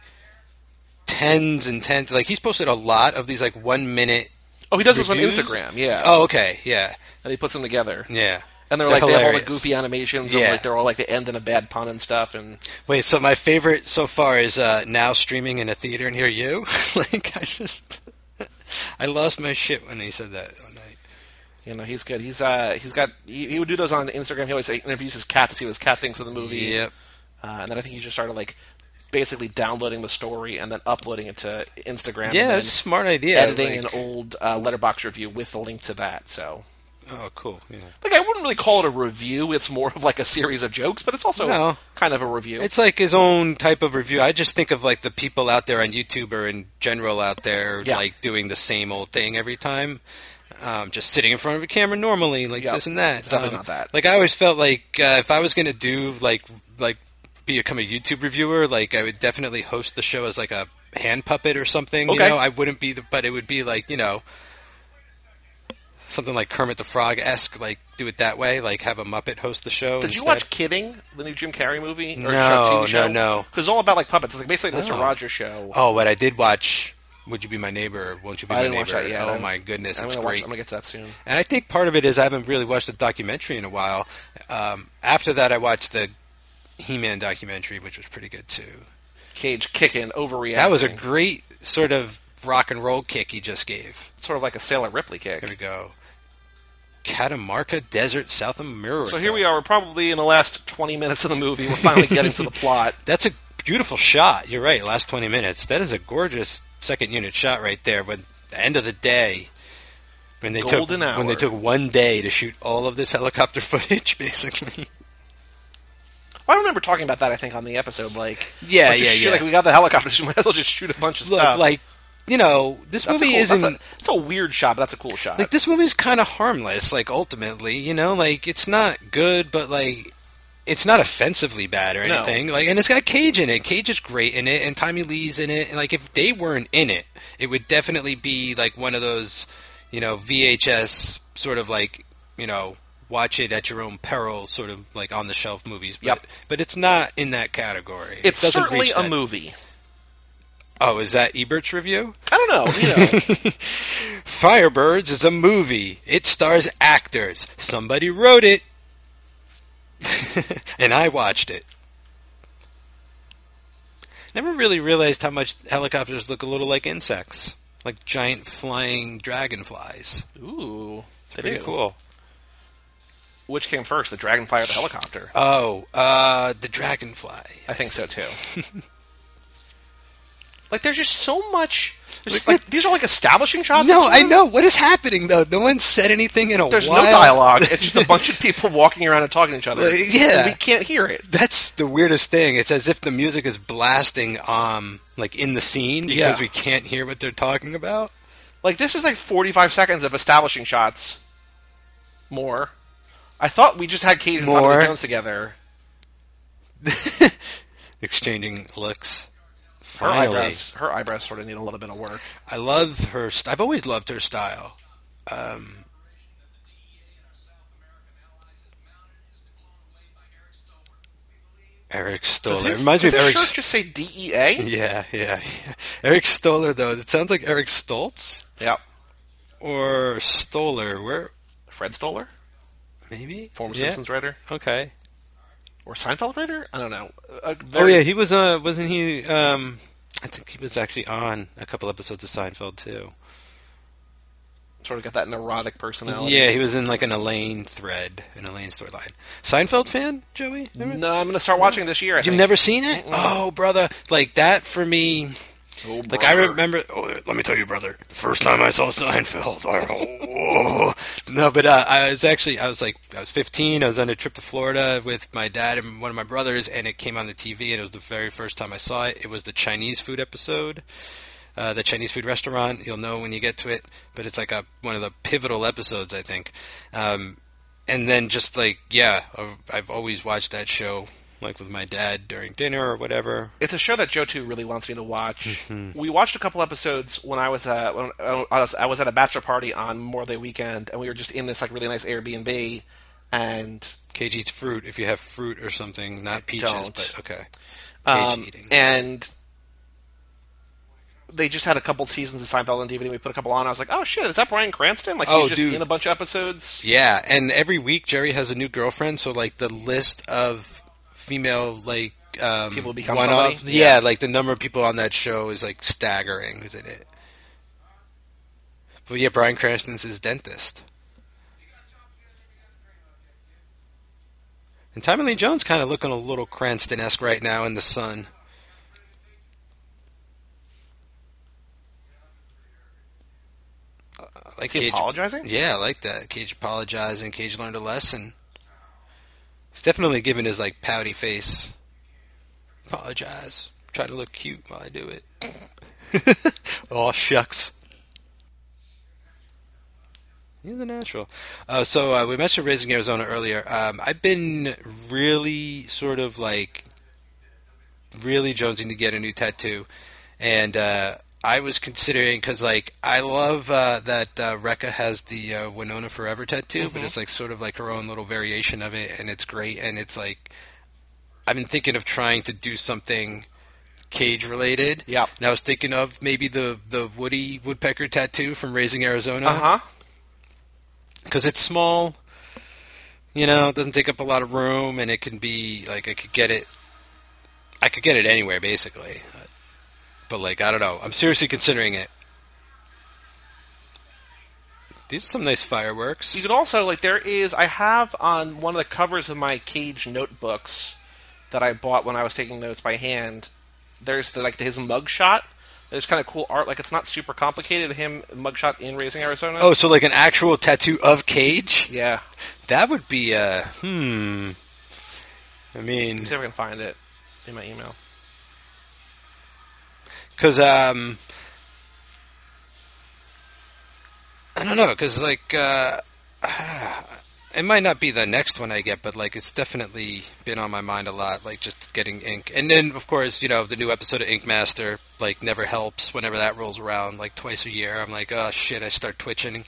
S2: tens and tens. He's posted a lot of these 1 minute.
S1: Oh, he does
S2: reviews.
S1: this on Instagram. Yeah.
S2: Oh, okay. Yeah.
S1: And he puts them together.
S2: Yeah.
S1: And they're they have all the goofy animations. Yeah. And they're all they end in a bad pun and stuff. And
S2: wait, so my favorite so far is now streaming in a theater near you. I lost my shit when he said that one night.
S1: He's good. He would do those on Instagram. He always interviews his cat to see what his cat thinks of the movie.
S2: Yep.
S1: And then I think he just started basically downloading the story and then uploading it to Instagram.
S2: Yeah, that's a smart idea.
S1: Editing an old Letterboxd review with a link to that. So.
S2: Oh, cool. Yeah.
S1: I wouldn't really call it a review. It's more of a series of jokes, but it's also kind of a review.
S2: It's his own type of review. I just think of the people out there on YouTube or in general out there doing the same old thing every time. Just sitting in front of a camera normally, this and that.
S1: It's definitely not that.
S2: I always felt if I was going to do become a YouTube reviewer, I would definitely host the show as a hand puppet or something.
S1: Okay.
S2: I wouldn't be but it would be something like Kermit the Frog-esque, do it that way, have a Muppet host the show.
S1: Did you watch Kidding, the new Jim Carrey movie? Or
S2: no.
S1: Because it's all about puppets. It's basically Mr. Rogers show.
S2: Oh, but I did watch Would You Be My Neighbor? Won't You Be My Neighbor?
S1: I didn't watch that yet.
S2: Oh my goodness, it's great.
S1: I'm going to get to that soon.
S2: And I think part of it is I haven't really watched the documentary in a while. After that, I watched the He-Man documentary, which was pretty good too.
S1: Cage kicking, overreacting.
S2: That was a great sort of rock and roll kick he just gave.
S1: Sort of like a Sailor Ripley kick.
S2: Here we go. Catamarca Desert, South America.
S1: So here we are. We're probably in the last 20 minutes of the movie. We're finally getting to the plot.
S2: That's a beautiful shot. You're right. Last 20 minutes. That is a gorgeous second unit shot right there. But the end of the day, when they took 1 day to shoot all of this helicopter footage, basically.
S1: Well, I remember talking about that. I think on the episode,
S2: yeah.
S1: We got the helicopters. We might as well just shoot a bunch of stuff.
S2: This movie isn't...
S1: It's a weird shot, but that's a cool shot.
S2: This movie is kind of harmless, ultimately, it's not good, but, it's not offensively bad or anything.
S1: No.
S2: And it's got Cage in it. Cage is great in it, and Tommy Lee's in it. And, if they weren't in it, it would definitely be, one of those, VHS sort of, watch it at your own peril, sort of, on-the-shelf movies. But it's not in that category.
S1: It's certainly a movie.
S2: Oh, is that Ebert's review?
S1: I don't know.
S2: Firebirds is a movie. It stars actors. Somebody wrote it. And I watched it. Never really realized how much helicopters look a little like insects. Like giant flying dragonflies.
S1: Ooh.
S2: It's pretty cool.
S1: Which came first, the dragonfly or the helicopter?
S2: Oh, the dragonfly.
S1: I think so, too. Like, there's just so much. These are like establishing shots.
S2: No, I know. What is happening, though? No one said anything in a while.
S1: There's no dialogue. It's just a bunch of people walking around and talking to each other.
S2: Yeah.
S1: We can't hear it.
S2: That's the weirdest thing. It's as if the music is blasting like in the scene because we can't hear what they're talking about.
S1: Like, this is like 45 seconds of establishing shots. More. I thought we just had Cage and Tommy Lee Jones together.
S2: Exchanging looks.
S1: Her eyebrows sort of need a little bit of work.
S2: I love her. I've always loved her style. Eric Stoller. Reminds me of Eric.
S1: Does his shirt just say DEA?
S2: Yeah. Eric Stoller, though. It sounds like Eric Stoltz.
S1: Yep.
S2: Or Stoller. Where?
S1: Fred Stoller?
S2: Maybe?
S1: Former Simpsons writer?
S2: Okay.
S1: Or Seinfeld writer? I don't know.
S2: He was, wasn't he, I think he was actually on a couple episodes of Seinfeld, too.
S1: Sort of got that neurotic personality.
S2: Yeah, he was in like an Elaine thread, an Elaine storyline. Seinfeld fan, Joey?
S1: No, I'm going to start watching this year, I think.
S2: You've never seen it? Mm-mm. Oh, brother. Like, that for me...
S1: Oh,
S2: like, I remember... Oh, let me tell you, brother. The first time I saw Seinfeld, No, but I was 15. I was on a trip to Florida with my dad and one of my brothers, and it came on the TV, and it was the very first time I saw it. It was the Chinese food episode, the Chinese food restaurant. You'll know when you get to it, but it's like one of the pivotal episodes, I think. And then just like, I've always watched that show, like with my dad during dinner or whatever.
S1: It's a show that Joe too really wants me to watch.
S2: Mm-hmm.
S1: We watched a couple episodes when I was at a bachelor party on Memorial Day weekend, and we were just in this like really nice Airbnb. And
S2: Cage eats fruit. If you have fruit or something, not peaches, but okay. Cage eating.
S1: And they just had a couple seasons of Seinfeld on DVD. We put a couple on. I was like, oh shit, is that Bryan Cranston? Like, he's just in a bunch of episodes.
S2: Yeah, and every week Jerry has a new girlfriend. So like the list of female like
S1: people who become somebody.
S2: Yeah, like the number of people on that show is like staggering. Who's in it? But yeah, Bryan Cranston's his dentist. And Tommy Lee Jones kind of looking a little Cranston-esque right now in the sun.
S1: Like Cage apologizing?
S2: Yeah, I like that. Cage apologizing. Cage learned a lesson. He's definitely giving his like pouty face. Apologize. Try to look cute while I do it. Oh, shucks. He's a natural. So we mentioned Raising Arizona earlier. I've been really sort of like really jonesing to get a new tattoo, and I was considering because like I love that Rekka has the Winona Forever tattoo, but it's like sort of like her own little variation of it, and it's great. And it's like I've been thinking of trying to do something Cage related.
S1: Yeah.
S2: And I was thinking of maybe the Woody Woodpecker tattoo from Raising Arizona. Because it's small, you know, it doesn't take up a lot of room, and it can be, like, I could get it anywhere, basically. But, like, I don't know. I'm seriously considering it. These are some nice fireworks.
S1: You could also, like, I have on one of the covers of my Cage notebooks that I bought when I was taking notes by hand, there's, his mug shot. There's kind of cool art, like it's not super complicated. Him mugshot in Raising Arizona.
S2: Oh, so like an actual tattoo of Cage?
S1: Yeah,
S2: that would be I mean,
S1: let me see if I can find it in my email.
S2: Because I don't know, because like it might not be the next one I get, but like it's definitely been on my mind a lot, like just getting ink. And then, of course, you know, the new episode of Ink Master, like, never helps whenever that rolls around, like twice a year. I'm like, oh shit, I start twitching.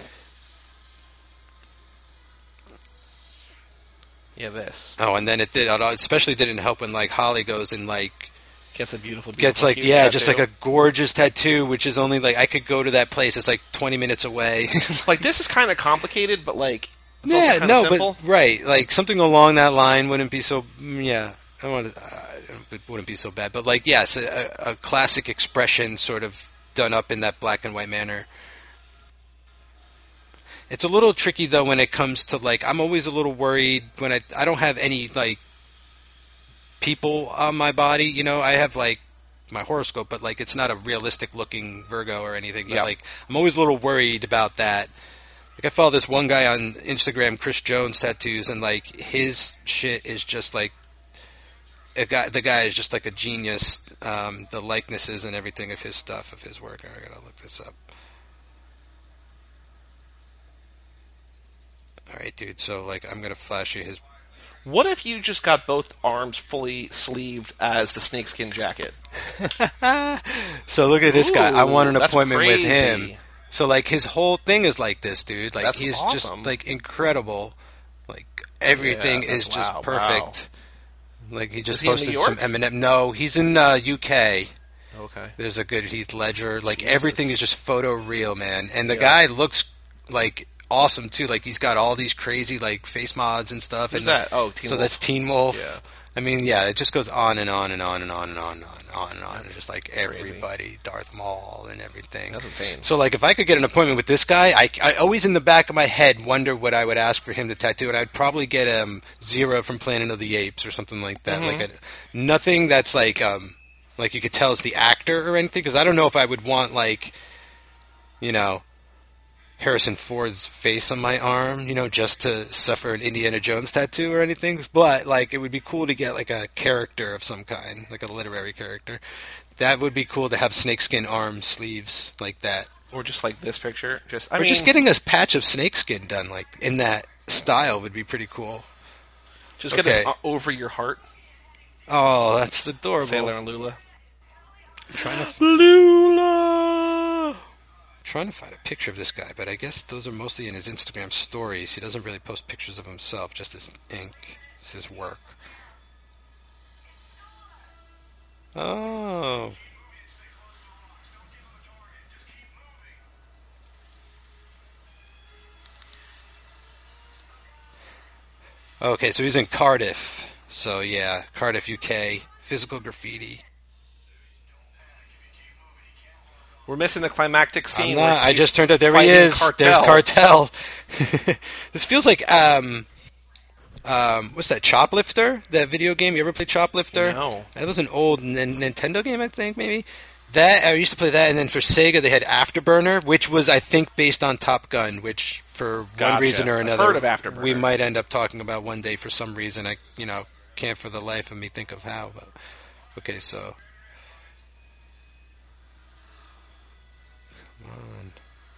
S1: Yeah, this.
S2: Oh, and then it especially didn't help when like Holly goes and like
S1: gets a beautiful
S2: like
S1: tattoo.
S2: just like a gorgeous tattoo, which is only like I could go to that place. It's like 20 minutes away.
S1: Like this is kind of complicated, but like.
S2: It's but right, like something along that line wouldn't be so. Yeah, it wouldn't be so bad. But like, yes, a classic expression, sort of done up in that black and white manner. It's a little tricky though when it comes to like. I'm always a little worried when I don't have any like people on my body. You know, I have like my horoscope, but like it's not a realistic looking Virgo or anything. But
S1: Yep.
S2: like I'm always a little worried about that. Like I follow this one guy on Instagram, Chris Jones Tattoos, and like his shit is just like the guy is just like a genius. The likenesses and everything of his stuff, of his work. I gotta look this up. All right, dude. So like I'm gonna flash you his.
S1: What if you just got both arms fully sleeved as the snakeskin jacket?
S2: So look at this guy. I want an
S1: that's
S2: appointment with
S1: crazy.
S2: him. So like his whole thing is like this, dude. Like
S1: That's
S2: he's
S1: awesome.
S2: just like incredible. Like everything
S1: Yeah,
S2: is
S1: that's-
S2: just
S1: wow,
S2: perfect. Like he just
S1: Is he in
S2: posted
S1: New
S2: some
S1: York?
S2: Eminem. No, he's in UK.
S1: Okay.
S2: There's a good Heath Ledger. Like everything is just photo real, man. And the
S1: Yeah.
S2: guy looks like awesome too. Like he's got all these crazy like face mods and stuff.
S1: Who's
S2: and
S1: that? Oh, Teen
S2: so
S1: Wolf.
S2: that's Teen Wolf.
S1: Yeah.
S2: I mean, yeah, it just goes on and on and on and on and on and on and on. And just like everybody, Darth Maul and everything.
S1: That's insane.
S2: So like if I could get an appointment with this guy, I always in the back of my head wonder what I would ask for him to tattoo, and I'd probably get Zero from Planet of the Apes or something like that.
S1: Mm-hmm.
S2: Like nothing that's like you could tell it's the actor or anything, because I don't know if I would want like, you know, Harrison Ford's face on my arm, you know, just to suffer an Indiana Jones tattoo or anything. But like, it would be cool to get like a character of some kind, like a literary character. That would be cool to have snakeskin arm sleeves like that.
S1: Or just like this picture. Just
S2: Just getting a patch of snakeskin done like in that style would be pretty cool.
S1: Just get
S2: Okay.
S1: this over your heart.
S2: Oh, that's adorable.
S1: Sailor and Lula.
S2: Lula. Trying to find a picture of this guy, but I guess those are mostly in his Instagram stories. He doesn't really post pictures of himself, just his ink, it's his work. Oh. Okay, so he's in Cardiff. So yeah, Cardiff, UK. Physical graffiti.
S1: We're missing the climactic scene.
S2: I'm
S1: where
S2: not. I
S1: he's
S2: just turned up. There he
S1: fighting
S2: is. There's Cartel. This feels like what's that? Choplifter? That video game? You ever play Choplifter?
S1: No.
S2: That was an old Nintendo game, I think. Maybe that I used to play that. And then for Sega, they had Afterburner, which was I think based on Top Gun, which for one
S1: Gotcha.
S2: reason or
S1: I've
S2: another,
S1: heard of Afterburner.
S2: we might end up talking about one day for some reason. I can't for the life of me think of how. But okay, so. Come on.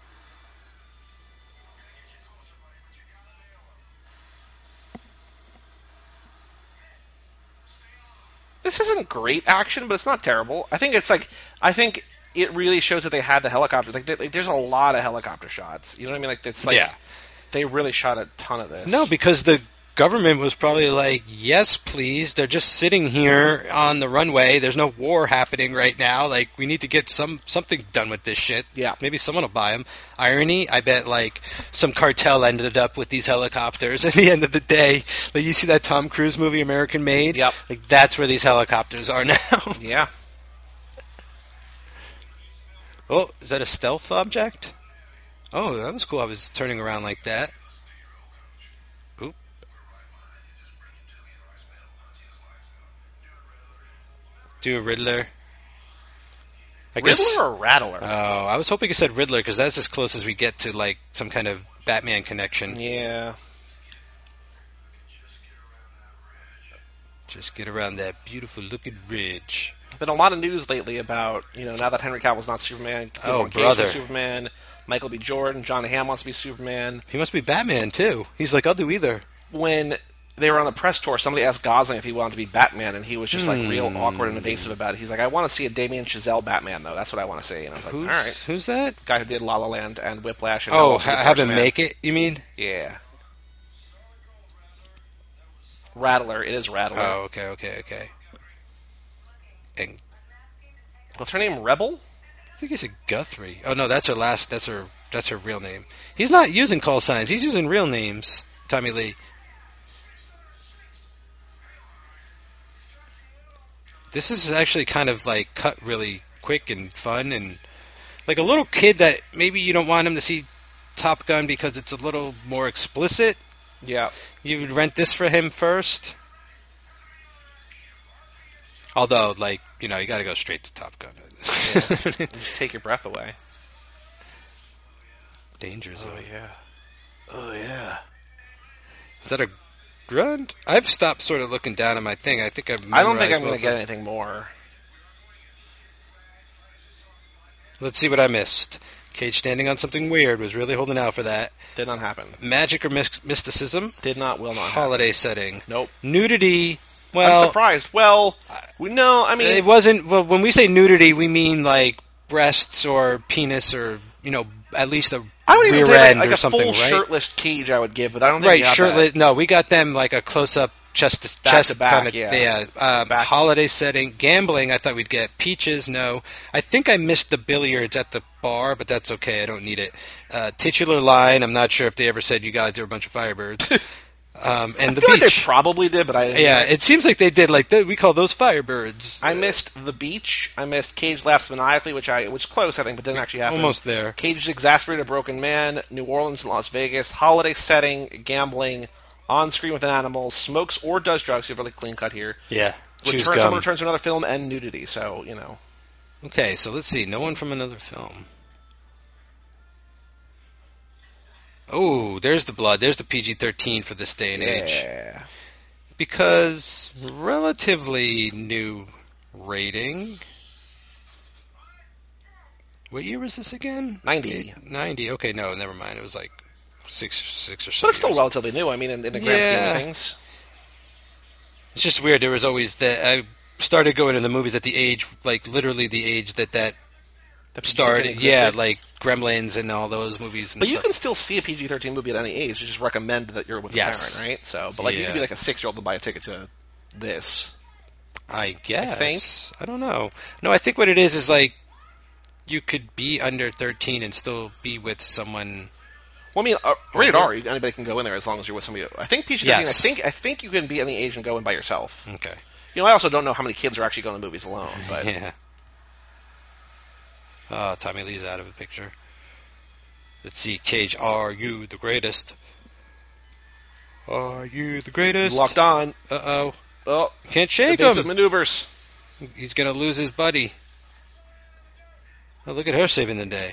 S1: This isn't great action, but it's not terrible. I think it really shows that they had the helicopter. There's a lot of helicopter shots. You know what I mean? Like it's like
S2: Yeah.
S1: they really shot a ton of this.
S2: No, because the government was probably like, yes, please. They're just sitting here on the runway. There's no war happening right now. Like, we need to get something done with this shit.
S1: Yeah.
S2: Maybe someone will buy them. Irony, I bet, like, some cartel ended up with these helicopters at the end of the day. Like, you see that Tom Cruise movie, American Made?
S1: Yep.
S2: Like, that's where these helicopters are now.
S1: Yeah.
S2: Oh, is that a stealth object? Oh, that was cool. I was turning around like that. Oop. Do a Riddler.
S1: Riddler or Rattler?
S2: Oh, I was hoping you said Riddler because that's as close as we get to like some kind of Batman connection.
S1: Yeah.
S2: Just get around that beautiful looking ridge.
S1: Been a lot of news lately about, now that Henry Cavill's not Superman, Kevin
S2: Oh,
S1: Feige
S2: brother.
S1: is Superman, Michael B. Jordan, John Hamm wants to be Superman.
S2: He must be Batman too. He's like, I'll do either.
S1: When they were on the press tour, somebody asked Gosling if he wanted to be Batman, and he was just like real awkward and evasive about it. He's like, I want to see a Damien Chazelle Batman, though. That's what I want to see. And I was like, all right.
S2: Who's that?
S1: Guy who did La La Land and Whiplash. And
S2: Oh,
S1: also did
S2: have
S1: First
S2: him
S1: Man.
S2: make it, you mean?
S1: Yeah. Rattler. It is Rattler.
S2: Oh, okay. And
S1: What's her name? Rebel?
S2: I think he's a Guthrie. Oh no, that's her real name. He's not using call signs. He's using real names. Tommy Lee. This is actually kind of like cut really quick and fun and like a little kid that maybe you don't want him to see Top Gun because it's a little more explicit.
S1: Yeah.
S2: You would rent this for him first. Although, like, you got to go straight to Top Gun.
S1: Yeah. Just take your breath away.
S2: Danger Zone.
S1: Oh, yeah. Oh, yeah.
S2: Is that a grunt? I've stopped sort of looking down at my thing. I think
S1: I don't think I'm going to get anything more.
S2: Let's see what I missed. Cage standing on something weird. Was really holding out for that.
S1: Did not happen.
S2: Magic or mysticism?
S1: Will not
S2: Holiday
S1: happen.
S2: setting.
S1: Nope.
S2: Nudity. Well,
S1: I'm surprised. Well, no, I mean...
S2: It wasn't... Well, when we say nudity, we mean, like, breasts or penis or, at least a
S1: I would even
S2: rear
S1: say
S2: end
S1: like
S2: or
S1: a
S2: something,
S1: full
S2: right?
S1: shirtless Cage I would give, but I don't think
S2: Right,
S1: we got
S2: shirtless...
S1: that.
S2: No, we got them, like, a close-up chest
S1: Back to back,
S2: kind of...
S1: yeah.
S2: Back. Holiday setting. Gambling, I thought we'd get. Peaches, no. I think I missed the billiards at the bar, but that's okay. I don't need it. Titular line, I'm not sure if they ever said you guys are a bunch of Firebirds. And the
S1: feel
S2: beach.
S1: like they probably did, but I didn't.
S2: Yeah, it seems like they did. Like we call those Firebirds.
S1: I missed the beach. I missed Cage laughs maniacally, which was close, I think, but didn't actually happen.
S2: Almost there.
S1: Cage's exasperated broken man. New Orleans and Las Vegas. Holiday setting. Gambling. On screen with an animal. Smokes or does drugs. You have a really clean cut here.
S2: Yeah.
S1: Someone returns to another film and nudity. So
S2: Okay, so let's see. No one from another film. Oh, there's the blood. There's the PG-13 for this day and age.
S1: Yeah.
S2: Because relatively new rating. What year was this again?
S1: 90.
S2: 90. Okay, no, never mind. It was like six or so.
S1: But it's still
S2: years.
S1: relatively new. I mean, in the grand scheme of things.
S2: It's just weird. There was always that. I started going to the movies at the age, like literally the age that started. Yeah, like Gremlins and all those movies. And
S1: but you
S2: stuff.
S1: can still see a PG-13 movie at any age. You just recommend that you're with a parent, right? So, but you can be like a 6-year-old and buy a ticket to this.
S2: I guess.
S1: I think.
S2: I don't know. No, I think what it is like you could be under 13 and still be with someone.
S1: Well, I mean, rated R, anybody can go in there as long as you're with somebody. I think PG-13. Yes. I think you can be any age and go in by yourself.
S2: Okay.
S1: I also don't know how many kids are actually going to movies alone, but
S2: yeah. Oh, Tommy Lee's out of the picture. Let's see, Cage. Are you the greatest? Are you the greatest?
S1: Locked on.
S2: Uh-oh.
S1: Oh,
S2: can't shake
S1: evasive
S2: him.
S1: Maneuvers.
S2: He's gonna lose his buddy. Oh, look at her saving the day.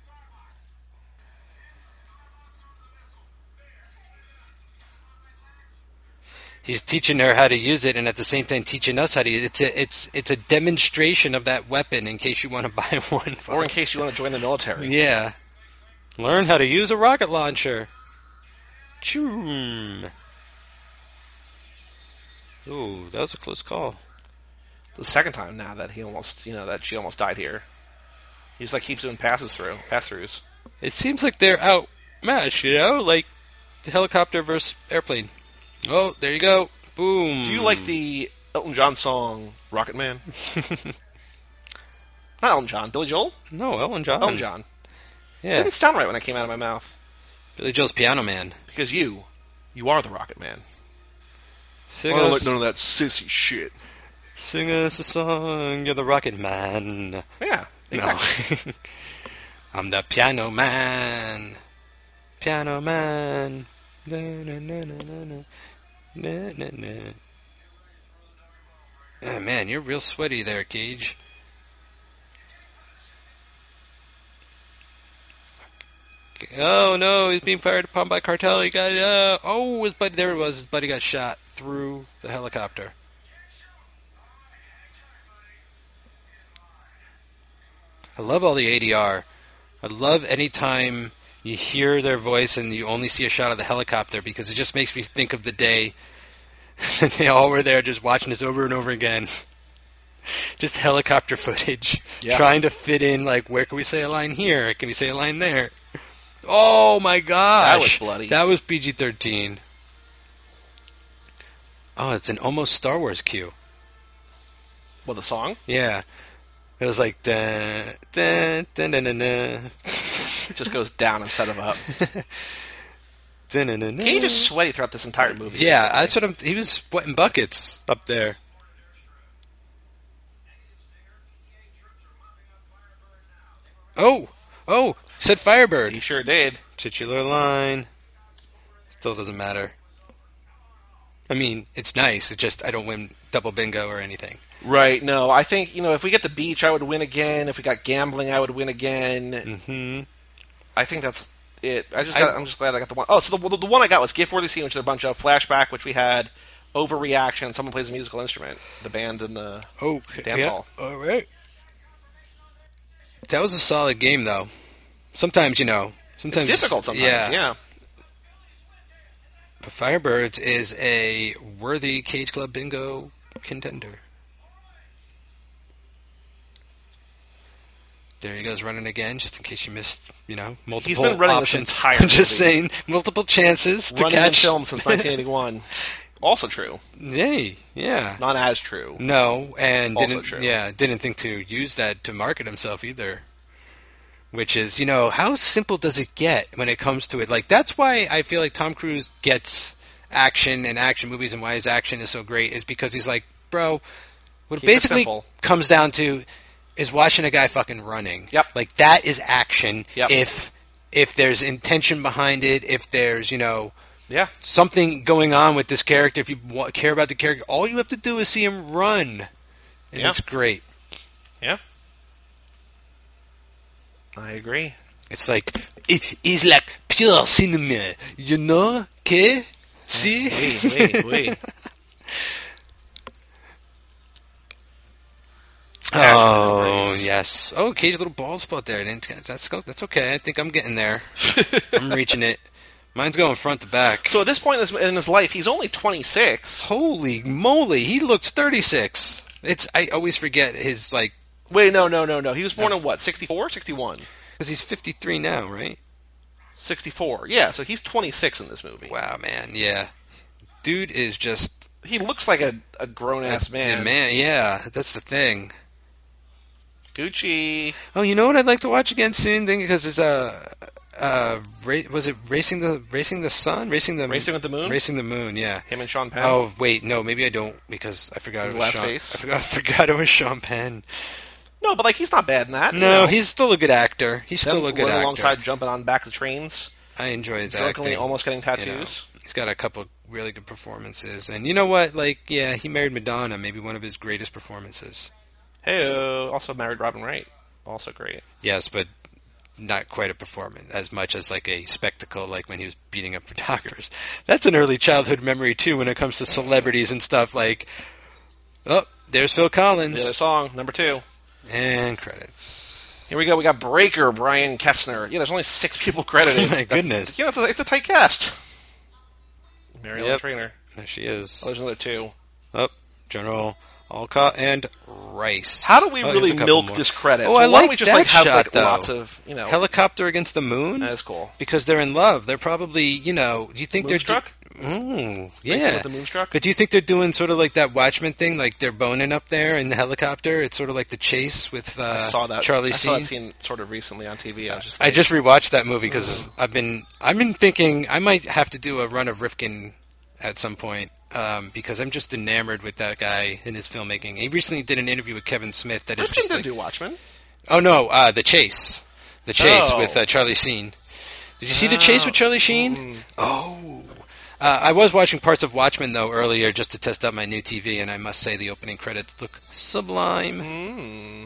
S2: He's teaching her how to use it, and at the same time teaching us how to use it. It's a demonstration of that weapon in case you want to buy one.
S1: Or in case you want to join the military.
S2: Yeah. Learn how to use a rocket launcher. Choom. Ooh, that was a close call.
S1: The second time now that he almost, that she almost died here. He just keeps doing pass-throughs.
S2: It seems like they're outmatched, like the helicopter versus airplane. Oh, there you go. Boom.
S1: Do you like the Elton John song Rocket Man? Not Elton John. Billy Joel?
S2: No, Elton John.
S1: Elton John.
S2: Yeah.
S1: It didn't sound right when it came out of my mouth.
S2: Billy Joel's Piano Man.
S1: Because you are the Rocket Man.
S2: Sing
S1: I don't like none of that sissy shit.
S2: Sing us a song, you're the Rocket Man.
S1: Yeah, exactly.
S2: No. I'm the Piano Man. Piano Man. Na, na, na, na, na. Na, na, na. Oh, man, you're real sweaty there, Cage. Oh no, he's being fired upon by cartel. He got his buddy. There it was. His buddy got shot through the helicopter. I love all the ADR. I love any time you hear their voice and you only see a shot of the helicopter because it just makes me think of the day they all were there just watching this over and over again. Just helicopter footage.
S1: Yeah.
S2: Trying to fit in, where can we say a line here? Can we say a line there? Oh my gosh!
S1: That was bloody.
S2: That was PG-13. Oh, it's an almost Star Wars cue.
S1: What, the song?
S2: Yeah. It was like, dun, dun, dun, dun, dun, dun.
S1: It just goes down instead of up.
S2: Dun, dun, dun, dun.
S1: He just sweaty throughout this entire movie.
S2: Yeah, that's what he was sweating buckets up there. Oh, said Firebird.
S1: He sure did.
S2: Titular line. Still doesn't matter. I mean, it's nice. It's just I don't win double bingo or anything.
S1: Right. No, I think if we get the beach, I would win again. If we got gambling, I would win again.
S2: Mm-hmm.
S1: I think that's it. I'm just glad I got the one. Oh, so the one I got was gift worthy scene, which is a bunch of flashback, which we had overreaction. Someone plays a musical instrument, the band and the dance hall.
S2: All right. That was a solid game, though. Sometimes
S1: it's difficult. Sometimes, yeah.
S2: But Firebirds is a worthy Cage Club bingo contender. There he goes running again, just in case you missed, multiple
S1: He's been running
S2: options.
S1: This entire
S2: I'm just
S1: movie.
S2: saying, multiple chances to
S1: running
S2: catch.
S1: in film since 1981. Also true.
S2: Yay, yeah.
S1: Not as true.
S2: No, and
S1: also true.
S2: didn't think to use that to market himself either. Which is, how simple does it get when it comes to it? Like, that's why I feel like Tom Cruise gets action and action movies, and why his action is so great is because he's like, bro, what it basically comes down to is watching a guy fucking running.
S1: Yep.
S2: Like, that is action.
S1: Yep.
S2: If there's intention behind it, if there's,
S1: yeah,
S2: something going on with this character, if you care about the character, all you have to do is see him run. And it's great.
S1: Yeah. I agree.
S2: It's like, it's like pure cinema, Okay? See?
S1: Oui.
S2: Oh, yes. Oh, Cage, little bald spot there. That's okay. I think I'm getting there. I'm reaching it. Mine's going front to back.
S1: So at this point in his life, he's only 26.
S2: Holy moly, he looks 36. I always forget his, like...
S1: Wait, no. He was born in what, 64? 61?
S2: Because he's 53 now, right?
S1: 64. Yeah, so he's 26 in this movie.
S2: Wow, man, yeah. Dude is just...
S1: He looks like a grown-ass man.
S2: Yeah, that's the thing.
S1: Gucci.
S2: Oh, you know what I'd like to watch again soon? Because it's was it Racing the Sun? Racing with the Moon? Racing the Moon, yeah.
S1: Him and Sean Penn.
S2: Oh, wait, no, maybe I don't, because I forgot
S1: His
S2: it was
S1: last
S2: Sean.
S1: face?
S2: I forgot it was Sean Penn.
S1: No, but he's not bad in that.
S2: No, he's still a good actor. He's still a good actor.
S1: Alongside jumping on back of trains.
S2: I enjoy his acting.
S1: Almost getting tattoos.
S2: He's got a couple really good performances, and you know what? He married Madonna, maybe one of his greatest performances.
S1: Hey, also married Robin Wright, also great.
S2: Yes, but not quite a performance as much as like a spectacle, like when he was beating up photographers. That's an early childhood memory too, when it comes to celebrities and stuff. Like, oh, there's Phil Collins.
S1: The other song, number 2,
S2: and credits.
S1: Here we go. We got Breaker, Brian Kessner. Yeah, there's only 6 people credited.
S2: Oh my goodness.
S1: It's a tight cast. Mary Ellen Trainor.
S2: There she is.
S1: Oh, there's another 2.
S2: Oh, General Alcott and Rice.
S1: How do we really milk this credit?
S2: Oh, I
S1: why don't
S2: like
S1: we just
S2: that
S1: have
S2: shot, though.
S1: lots of
S2: Helicopter against the moon?
S1: That is cool.
S2: Because they're in love. They're probably, do you think
S1: Moonstruck?
S2: Yeah.
S1: With the Moonstruck?
S2: But do you think they're doing sort of like that Watchmen thing? Like they're boning up there in the helicopter? It's sort of like the chase with
S1: I saw that.
S2: Charlie
S1: I
S2: Sheen?
S1: saw that scene sort of recently on TV.
S2: I just rewatched that movie because I've been thinking I might have to do a run of Rifkin at some point. Because I'm just enamored with that guy and his filmmaking. He recently did an interview with Kevin Smith that is
S1: Rifkin
S2: just
S1: didn't do Watchmen.
S2: Oh no, The Chase. The Chase with Charlie Sheen. Did you see The Chase with Charlie Sheen? Oh. I was watching parts of Watchmen though earlier just to test out my new TV, and I must say the opening credits look sublime.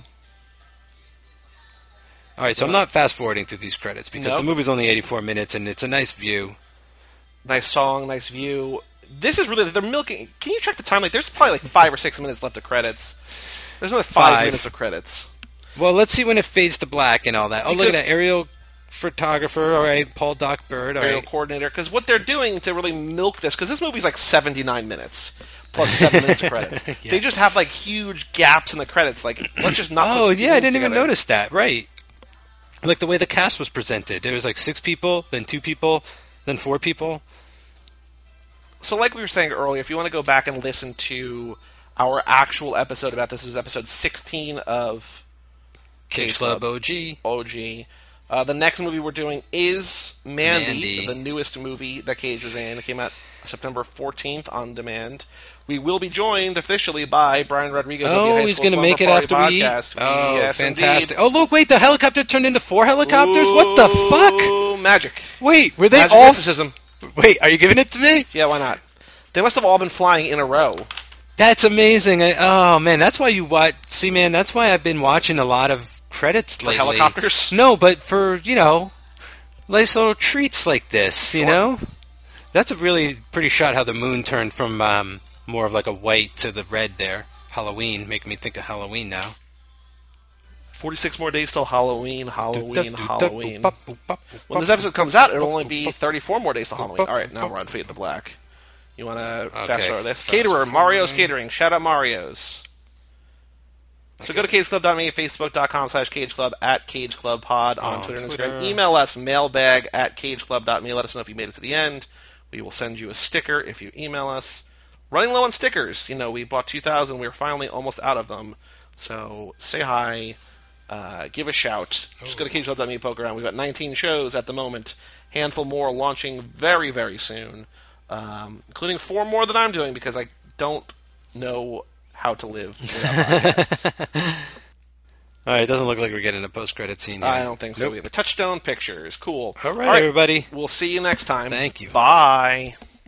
S2: All right, so I'm not fast forwarding through these credits because the movie's only 84 minutes and it's a nice view.
S1: Nice song, nice view. This is really, they're milking. Can you check the time? There's probably 5 or 6 minutes left of credits. There's another 5 minutes of credits.
S2: Well, let's see when it fades to black and all that. Oh, look at that. Aerial photographer, all right. Paul Doc Bird, all right.
S1: Aerial coordinator. Because what they're doing to really milk this, because this movie's 79 minutes, plus 7 minutes of credits. Yeah. They just have huge gaps in the credits. Let's just not.
S2: Oh, yeah, I didn't even notice that. Right. Like the way the cast was presented. There was 6 people, then 2 people, then 4 people.
S1: So like we were saying earlier, if you want to go back and listen to our actual episode about this, is episode 16 of
S2: Cage Club OG.
S1: The next movie we're doing is Mandy, the newest movie that Cage was in. It came out September 14th on demand. We will be joined officially by Brian Rodriguez.
S2: Oh, he's going to make it after we eat? Oh, yes, fantastic. Indeed. Oh, look, wait, the helicopter turned into 4 helicopters? What the fuck?
S1: Magic.
S2: Wait, were they
S1: Magic
S2: all...
S1: mysticism.
S2: Wait, are you giving it to me?
S1: Yeah, why not? They must have all been flying in a row.
S2: That's amazing. Oh, man, that's why you watch... See, man, that's why I've been watching a lot of credits lately.
S1: For helicopters?
S2: No, but for, nice little treats like this, you know? That's a really pretty shot how the moon turned from more of like a white to the red there. Halloween, making me think of Halloween now.
S1: 46 more days till Halloween. When this episode comes out, it'll only be 34 more days till Halloween. All right, now we're on Fade to Black. You want to fast forward this? Caterer, Mario's Catering. Shout out Mario's. So go to cageclub.me, facebook.com/cageclub, @cageclubpod on Twitter and Instagram. Email us, mailbag@cageclub.me. Let us know if you made it to the end. We will send you a sticker if you email us. Running low on stickers. We bought 2,000. We're finally almost out of them. So say hi. Give a shout. Just go to cageclub.me, poke around. We've got 19 shows at the moment. Handful more launching very, very soon. Including 4 more that I'm doing because I don't know how to live without podcasts.
S2: All right, it doesn't look like we're getting a post-credit scene here.
S1: I don't think so. Nope. We have a Touchstone Pictures. Cool.
S2: All right, everybody.
S1: We'll see you next time.
S2: Thank you.
S1: Bye.